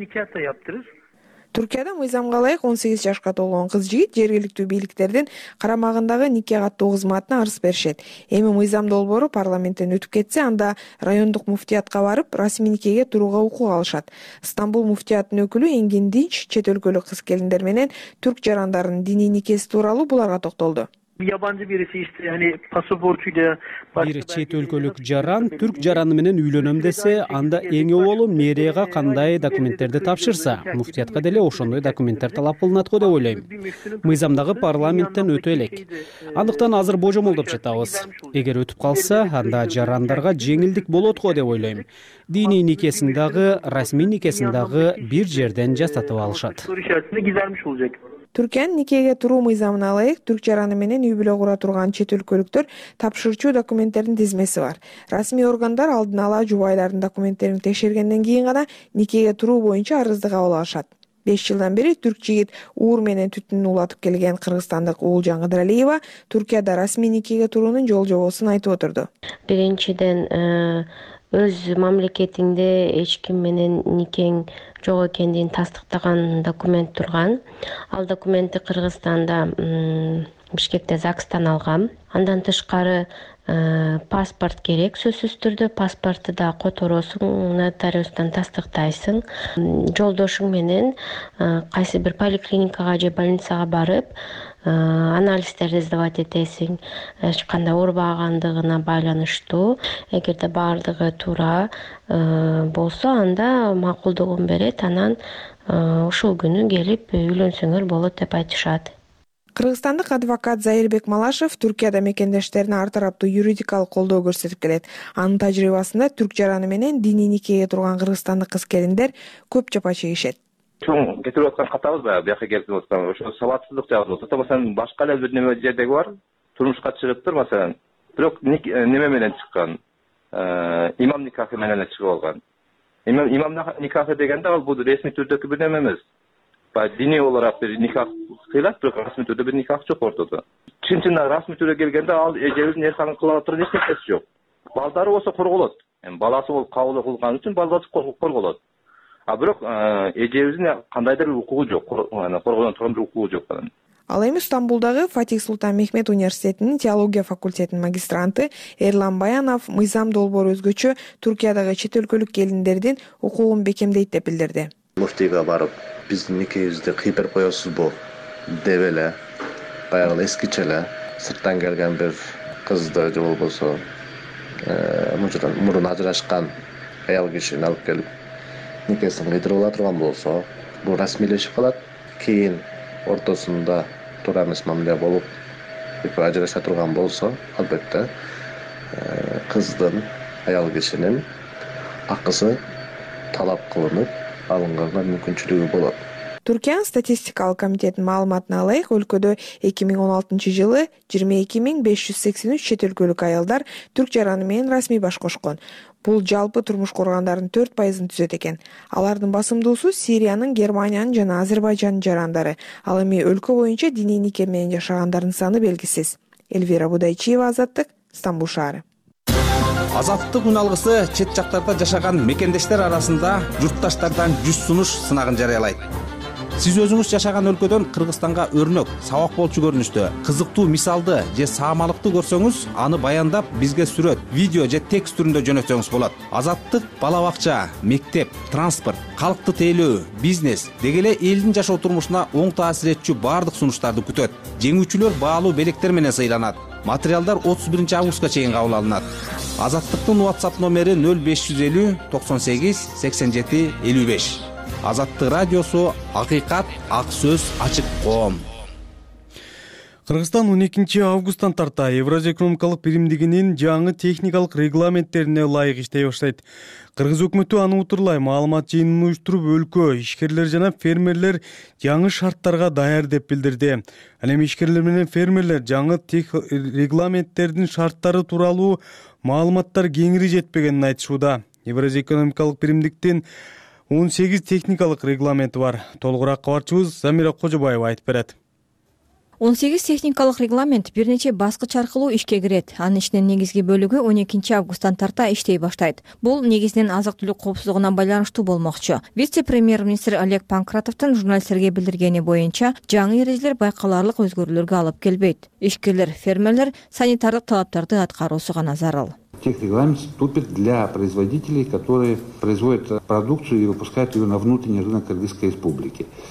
Speaker 9: Түркияда мыйзамга ылайык он сегиз жашка толгон кыз жигит жергиликтүү бийликтердин карамагындагы нике каттоо кызматына арыз беришет. Эми мыйзам долбоору парламенттен өтүп кетсе, анда райондук муфтиятка барып расмий никеге турууга укук алышат. Стамбул муфтияттын өкүлү Энгин Динч чет өлкөлүк кыз келиндер менен түрк жарандарынын диний никеси тууралуу буларга токтолду.
Speaker 10: Yabancı birisi işte hani pasaportuyla
Speaker 29: бир чет өлкөлүк жаран түрк жараны менен үйлөнөм десе, анда эң оболу мэрияга кандай документтерди тапшырса, муфтиятка деле ошондой документтер талап кылынат го деп ойлойм. Мыйзамдагы парламенттен өтө элек. Андыктан азыр божомолдоп жатабыз. Эгер өтүп калса, анда жарандарга жеңилдик болот го деп ойлойм. Диний никесин дагы, расмий никесин дагы бир жерден жасатып алышат.
Speaker 9: Түркиянын никеге туруу мыйзамына ылайык түрк жараны менен үй бүлө кура турган чет өлкөлүктөр тапшырчу документтердин тизмеси бар. Расмий органдар алдын ала жубайлардын документтерин текшергенден кийин гана никеге туруу боюнча арызды кабыл алышат. беш жылдан бери түрк жигит уур менен түтүн улатып келген кыргызстандык Уулжан Кыдыралиева Түркияда расмий никеге туруунун жол жобосун айтып отурду.
Speaker 11: Биринчиден өз мамлекетиңде эч ким менен никең жок экендигин тастыктаган документ турган. Ал документти Кыргызстанда Бишкекте ЗАГСтан алгам. Андан тышкары паспорт керек сөзсүз түрдө. Паспорту да которосуң, нотариустан тастыктайсың. Жолдошуң менен кайсы бир поликлиникага же больницага барып анализдерди сдавать этесиң. Эч кандай оорубагандыгына байланыштуу. Эгерде баардыгы туура болсо, анда макулдугун берет, анан ушул күнү келип үйлөнсөңөр болот деп айтышат.
Speaker 9: Кыргызстандык адвокат Заирбек Малашев Түркияда мекендештерине ар тараптуу юридикалык колдоо көрсөтүп келет. Анын тажрыйбасында түрк жараны менен диний никеге турган кыргызстандык кыз-келиндер көп жапа чегишет.
Speaker 12: Чоң кетирип аткан катабыз баягы бияка келип аткан ошо сабатсыздык жагыбыз. Ата маселен башка эле бир неме жердеги бар. Турмушка чыгыптыр маселен. Бирок неме менен чыккан. Имам никахы менен чыгып алган. Имам никахы дегенде ал бул ресми түрдөгү бир неме эмес. Диний olarak bir nikah kıyılат, бирок расмий түрдө бир никах жок ортодо. Чын-чындан расмий түрдө келгенде ал эжебиздин эрканын кыла турган эч нерсеси жок. Балдары болсо корголот. Эми баласы болуп кабыл кылган үчүн баласы корголот. А бирок эжебиздин кандайдыр укугу жок, коргоно турган бир укугу жок.
Speaker 9: Ал эми Стамбулдагы Фатих Султан Мехмет университетинин теология факультетинин магистранты Эрлан Баянов мыйзам долбоору өзгөчө Түркиядагы чет өлкөлүк келиндердин укугун бекемдейт деп билдирди.
Speaker 13: Муфтийга барып, биздин никебизди кыйып берип коесузбу деп эле, баягы эскиче эле сырттан келген бир кызды же болбосо мурун ажырашкан аял кишини алып келип никесин кыйдырып ала турган болсо, бул расмийлешип калат. Кийин ортосунда туура эмес мамиле болуп, экөө ажыраша турган болсо, албетте кыздын, аял кишинин акысы талап кылынып алынганга мүмкүнчүлүгү болот.
Speaker 9: Түркиянын статистикалык комитетинин маалыматына ылайык, өлкөдө эки миң он алтынчы жылы жыйырма эки миң беш жүз сексен үч чет өлкөлүк аялдар түрк жараны менен расмий баш кошкон. Бул жалпы турмуш кургандардын төрт пайызын түзөт экен. Алардын басымдуусу Сириянын, Германиянын жана Азербайжандын жарандары. Ал эми өлкө боюнча диний нике менен жашагандардын саны белгисиз. Эльвира Будайчиева, Азаттык, Стамбул шаары.
Speaker 14: Азаттык үналгысы чет жактарда жашаган мекендештер арасында журтташтардан жүз сунуш сынагын жарыялайт. Сиз өзүңүз жашаган өлкөдөн Кыргызстанга өрнөк, сабак болчу көрүнүштө, кызыктуу мисалды же саамалыкты көрсөңүз, аны баяндап бизге сүрөт, видео же текст түрүндө жөнөтсөңүз болот. Азаттык бала бакча, мектеп, транспорт, калкты тейлөө, бизнес деги эле элдин жашоо турмушуна оң таасир этчү баардык сунуштарды күтөт. Жеңүүчүлөр баалуу белектер менен сыйланат. Материалдар отуз биринчи августка чейин кабыл алынат. Азаттыктын WhatsApp номери нөл беш жүз элүү токсон сегиз сексен жети элүү беш. Азаттык радиосу, акыйкат, ак сөз, ачык коом.
Speaker 1: Кыргызстан он экинчи августтан тарта Евразия экономикалык биримдигинин жаңы техникалык регламенттерине ылайык иштей баштайт. Кыргыз өкмөтү аны утурлай маалымат жыйынын уюштуруп, өлкө ишкерлер жана фермерлер жаңы шарттарга даяр деп билдирди. Ал эми ишкерлер менен фермерлер жаңы регламенттердин шарттары тууралуу маалыматтар кеңири жетпегенин айтышууда. Евразия экономикалык биримдиктин он сегиз техникалык регламенти бар. Толугураак кабарчыбыз Замира Кожобаева айтып берет.
Speaker 22: он сегиз техникалык регламент бир нече баскыч аркылуу ишке кирет. Анын ичинен негизги бөлүгү он экинчи августтан тарта иштей баштайт. Бул негизинен азык-түлүк коопсуздугуна байланыштуу болмокчу. Вице-премьер-министр Олег Панкратовдун журналисттерге билдиргени боюнча, жаңы эрежелер байкаларлык өзгөрүүлөргө алып келбейт. Ишкерлер, фермерлер санитардык талаптарды аткаруусу гана зарыл.
Speaker 15: Техрегламент вступит для производителей, которые производят продукцию и выпускают ее на внутренний рынок Кыргызской республики.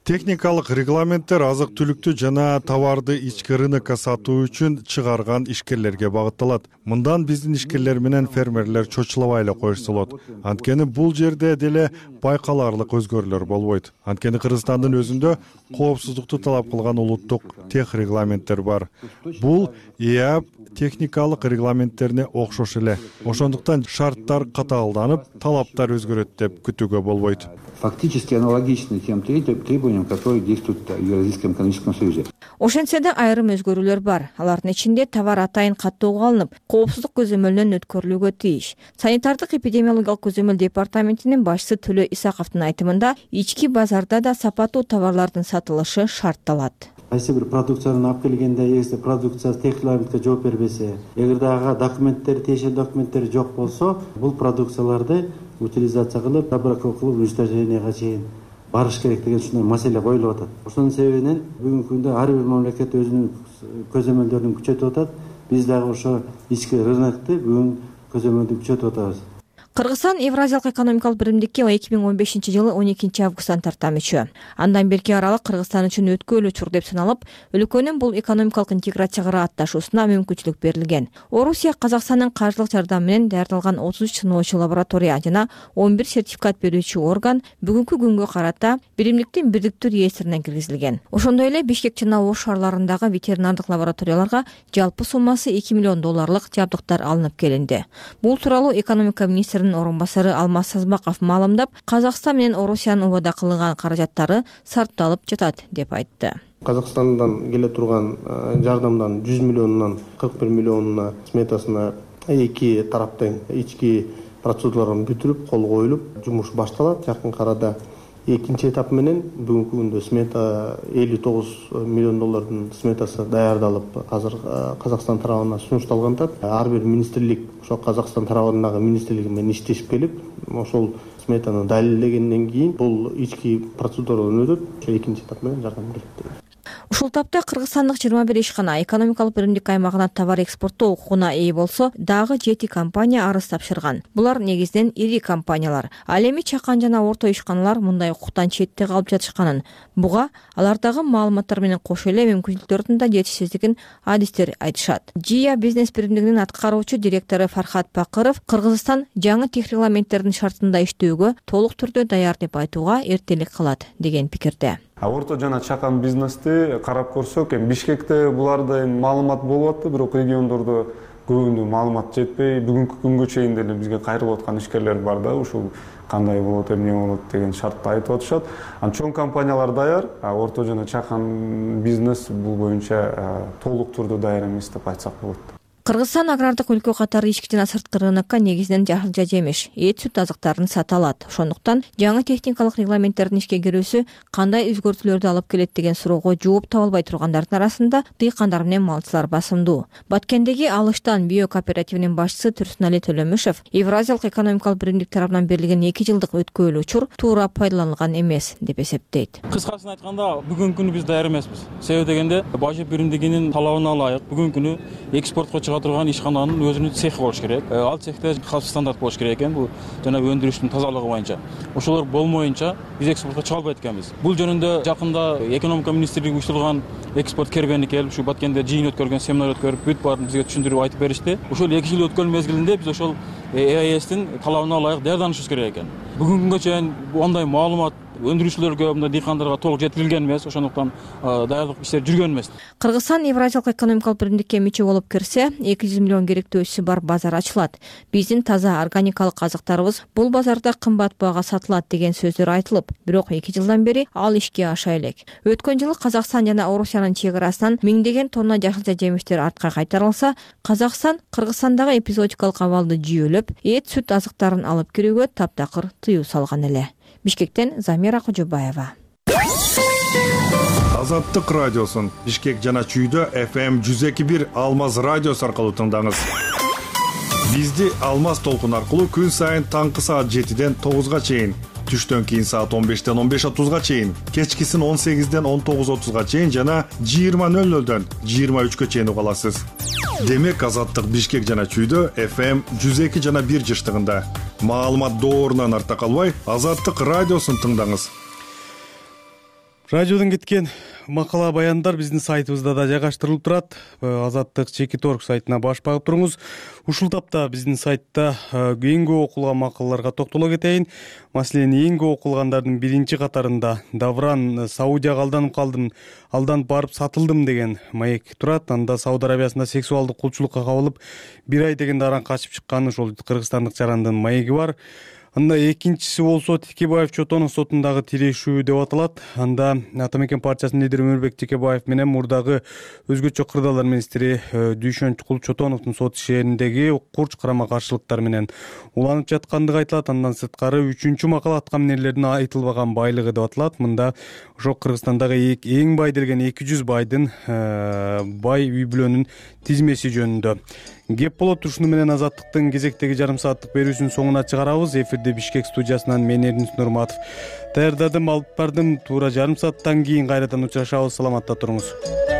Speaker 27: техникалык регламенттер азык түлүктү жана товарды ички рынокко сатуу үчүн чыгарган ишкерлерге багытталат. Мындан биздин ишкерлер менен фермерлер чочулабай эле коюшса болот. Анткени бул жерде деле байкаларлык өзгөрүүлөр болбойт. Анткени Кыргызстандын өзүндө коопсуздукту талап кылган улуттук тех регламенттер бар. Бул ИАП техникалык регламенттерине окшош эле. Ошондуктан шарттар катаалданып, талаптар өзгөрөт деп күтүүгө болбойт.
Speaker 15: Фактически аналогичны тем требованиям, которые действуют в Евразийском экономическом союзе.
Speaker 22: Ошентсе да айрым өзгөрүүлөр бар. Алардын ичинде товар атайын каттоого алынып, коопсуздук көзөмөлүнөн өткөрүлүүгө тийиш. Санитардык эпидемиологиялык көзөмөл департаментинин башчысы Төлө Исаковдун айтымында, ички базарда да сапаттуу товарлардын сатылышы шартталат.
Speaker 4: Кайсы бир продукцияны алып келгенде, эгер продукция тех регламентке жооп бербесе, эгерде ага документтери, тиешелүү документтери жок болсо, бул продукцияларды утилизация кылып, обработка кылып, уничтоженияга чейин барыш керек деген ушундай маселе коюлуп атат. Ошонун себебинен бүгүнкү күндө ар бир мамлекет өзүнүн көзөмөлдөрүн күчөтүп атат. Биз дагы ошо ички рынокты бүгүн көзөмөлдү күчөтүп атабыз.
Speaker 22: Кыргызстан Евразиялык экономикалык биримдикке эки миң он бешинчи жылы он экинчи августтан тарта мүчө. Андан берки аралык Кыргызстан үчүн өткөөлүү учур деп саналып, өлкөнүн бул экономикалык интеграцияга атташуусуна мүмкүнчүлүк берилген. Орусия Казакстандын каржылык жардамы менен даярдалган отуз үч сыноочу лаборатория жана он бир сертификат берүүчү орган бүгүнкү күнгө карата биримдиктин бирдиктүү реестрине киргизилген. Ошондой эле Бишкек жана Ош шаарларындагы ветеринардык лабораторияларга жалпы суммасы эки миллион долларлык жабдыктар алынып келинди. Бул тууралуу экономика министринин орун басары Алмаз Сазбаков маалымдап, Казакстан менен Орусиянын убада кылган каражаттары сарпталып жатат деп айтты.
Speaker 4: Казакстандан келе турган жардамдан жүз миллионунан кырк бир миллионуна сметасына эки тараптын ички процедураларын бүтүрүп, кол коюлуп, жумуш башталат. Жакын арада экинчи этап менен бүгүнкү күндө смета элүү тогуз миллион доллардын сметасы даярдалып, азыр Казакстан тарабына сунушталган. Ар бир министрлик ошо Казакстан тарабындагы министрлиги менен иштешип келип, ошол сметаны далилдегенден кийин бул ички процедурадан өтөт, ошо экинчи этап менен жардам берет.
Speaker 22: Ушул тапта кыргызстандык жыйырма бир ишкана экономикалык биримдик аймагына товар экспорттоо укугуна ээ болсо, дагы жети компания арыз тапшырган. Булар негизинен ири компаниялар. Ал эми чакан жана орто ишканалар мындай укуктан четте калып жатышканын, буга алардагы маалыматтар менен кошо эле мүмкүнчүлүктөрдүн да жетишсиздигин адистер айтышат. ЖИА бизнес биримдигинин аткаруучу директору Фархат Бакыров Кыргызстан жаңы тех регламенттердин шартында иштөөгө толук түрдө даяр деп айтууга эртелик кылат деген пикирде.
Speaker 16: Орто жана чакан бизнести карап көрсөк, эми Бишкекте буларда эми маалымат болуп атты, бирок региондордо көбүндө маалымат жетпей, бүгүнкү күнгө чейин деле бизге кайрылып аткан ишкерлер бар да, ушул кандай болот, эмне болот деген шартты айтып атышат. Ан чоң компаниялар даяр, а орто жана чакан бизнес бул боюнча толук түрдө даяр эмес деп айтсак болот.
Speaker 22: Кыргызстан агрардык өлкө катары ички жана сырткы рынокко негизинен жашылча жемиш, эт сүт азыктарын сата алат. Ошондуктан жаңы техникалык регламенттердин ишке кирүүсү кандай өзгөртүүлөрдү алып келет деген суроого жооп таба албай тургандардын арасында дыйкандар менен малчылар басымдуу. Баткендеги Алыштан био кооперативинин башчысы Турсунали Төлөмүшев Евразиялык экономикалык биримдик тарабынан берилген эки жылдык өткөөлүү учур туура пайдаланылган эмес деп эсептейт.
Speaker 17: Кыскасын айтканда, бүгүнкү күнү биз даяр эмеспиз. Себеби дегенде, бажы биримдигинин талабына ылайык бүгүнкү күнү экспортко чыга турган ишкананын өзүнүн цехи болуш керек. Ал цехте калыпты стандарт болуш керек экен, бул жана өндүрүштүн тазалыгы боюнча. Ошолор болмоюнча биз экспортко чыга албайт экенбиз. Бул жөнүндө жакында экономика министрлиги уюштурган экспорт кербени келип, ушу Баткенде жыйын өткөргөн, семинар өткөрүп, бүт баарын бизге түшүндүрүп айтып беришти. Ошол эки жыл өткөн мезгилинде биз ошол ЭАЭСтин талабына ылайык даярданышыбыз керек экен. Бүгүнкү күнгө чейин андай маалымат өндүрүүчүлөргө, мындай дыйкандарга толук жеткирилген эмес, ошондуктан даярдык иштери жүргөн эмес.
Speaker 22: Кыргызстан Евразиялык экономикалык биримдикке мүчө болуп кирсе, эки жүз миллион керектөөсү бар базар ачылат. Биздин таза органикалык азыктарыбыз бул базарда кымбат баага сатылат деген сөздөр айтылып, бирок эки жылдан бери ал ишке аша элек. Өткөн жылы Казакстан жана Орусиянын чек арасынан миңдеген тонна жашылча жемиштер артка кайтарылса, Казакстан Кыргызстандагы эпизодикалык абалды жүйөлөп, эт сүт азыктарын алып кирүүгө таптакыр тыюу салган эле. Бишкектен Замира Кожобаева.
Speaker 27: Азаттык радиосун Бишкек жана Чүйдө эф эм жүз эки бир Алмаз радиосу аркылуу тыңдаңыз. Бизди Алмаз толкун аркылуу күн сайын таңкы саат жетиден тогузга чейин, түштөн кийин саат он бештен он беш отузга чейин, кечкисин он сегизден он тогуз отузга чейин жана жыйырма нөл нөлдөн жыйырма үчкө чейин уга аласыз. Демек Азаттык Бишкек жана Чүйдө эф эм жүз эки жана бир жыштыгында. Маалымат доорунан арта калбай, Азаттык радиосун тыңдаңыз.
Speaker 1: Радиодон кеткен макала баяндар биздин сайтыбызда да жайгаштырылып турат. Азаттык чекит точка орг сайтына баш багып туруңуз. Ушул тапта биздин сайтта эң көп окулган макалаларга токтоло кетейин. Маселен, эң көп окулгандардын биринчи катарында Давран Саудияга алданып калдым, алданып барып сатылдым деген маек турат. Анда Сауд Арабиясында сексуалдык кулчулукка кабылып, бир ай дегенде аран качып чыккан ошол кыргызстандык жарандын маеги бар. Анда экинчиси болсо Текебаев Чотонов сотундагы тирешүү деп аталат. Анда Ата мекен партиясынын лидери Өмүрбек Текебаев менен мурдагы өзгөчө кырдаалар министри Дүйшөн Чотоновдун сот ишиндеги курч карама каршылыктар менен уланып жаткандыгы айтылат. Андан сырткары үчүнчү макала аткан эмнелердин айтылбаган байлыгы деп аталат. Мында ошо Кыргызстандагы эң бай делген эки жүз байдын бай үй бүлөнүн тизмеси жөнүндө кеп болот. Ушуну менен Азаттыктын кезектеги жарым сааттык берүүсүнүн соңуна чыгарабыз. Эфирде Бишкек студиясынан мен Эрдинис Нурматов даярдадым, алып бардым. Туура жарым сааттан кийин кайрадан учурашабыз. Саламатта туруңуз.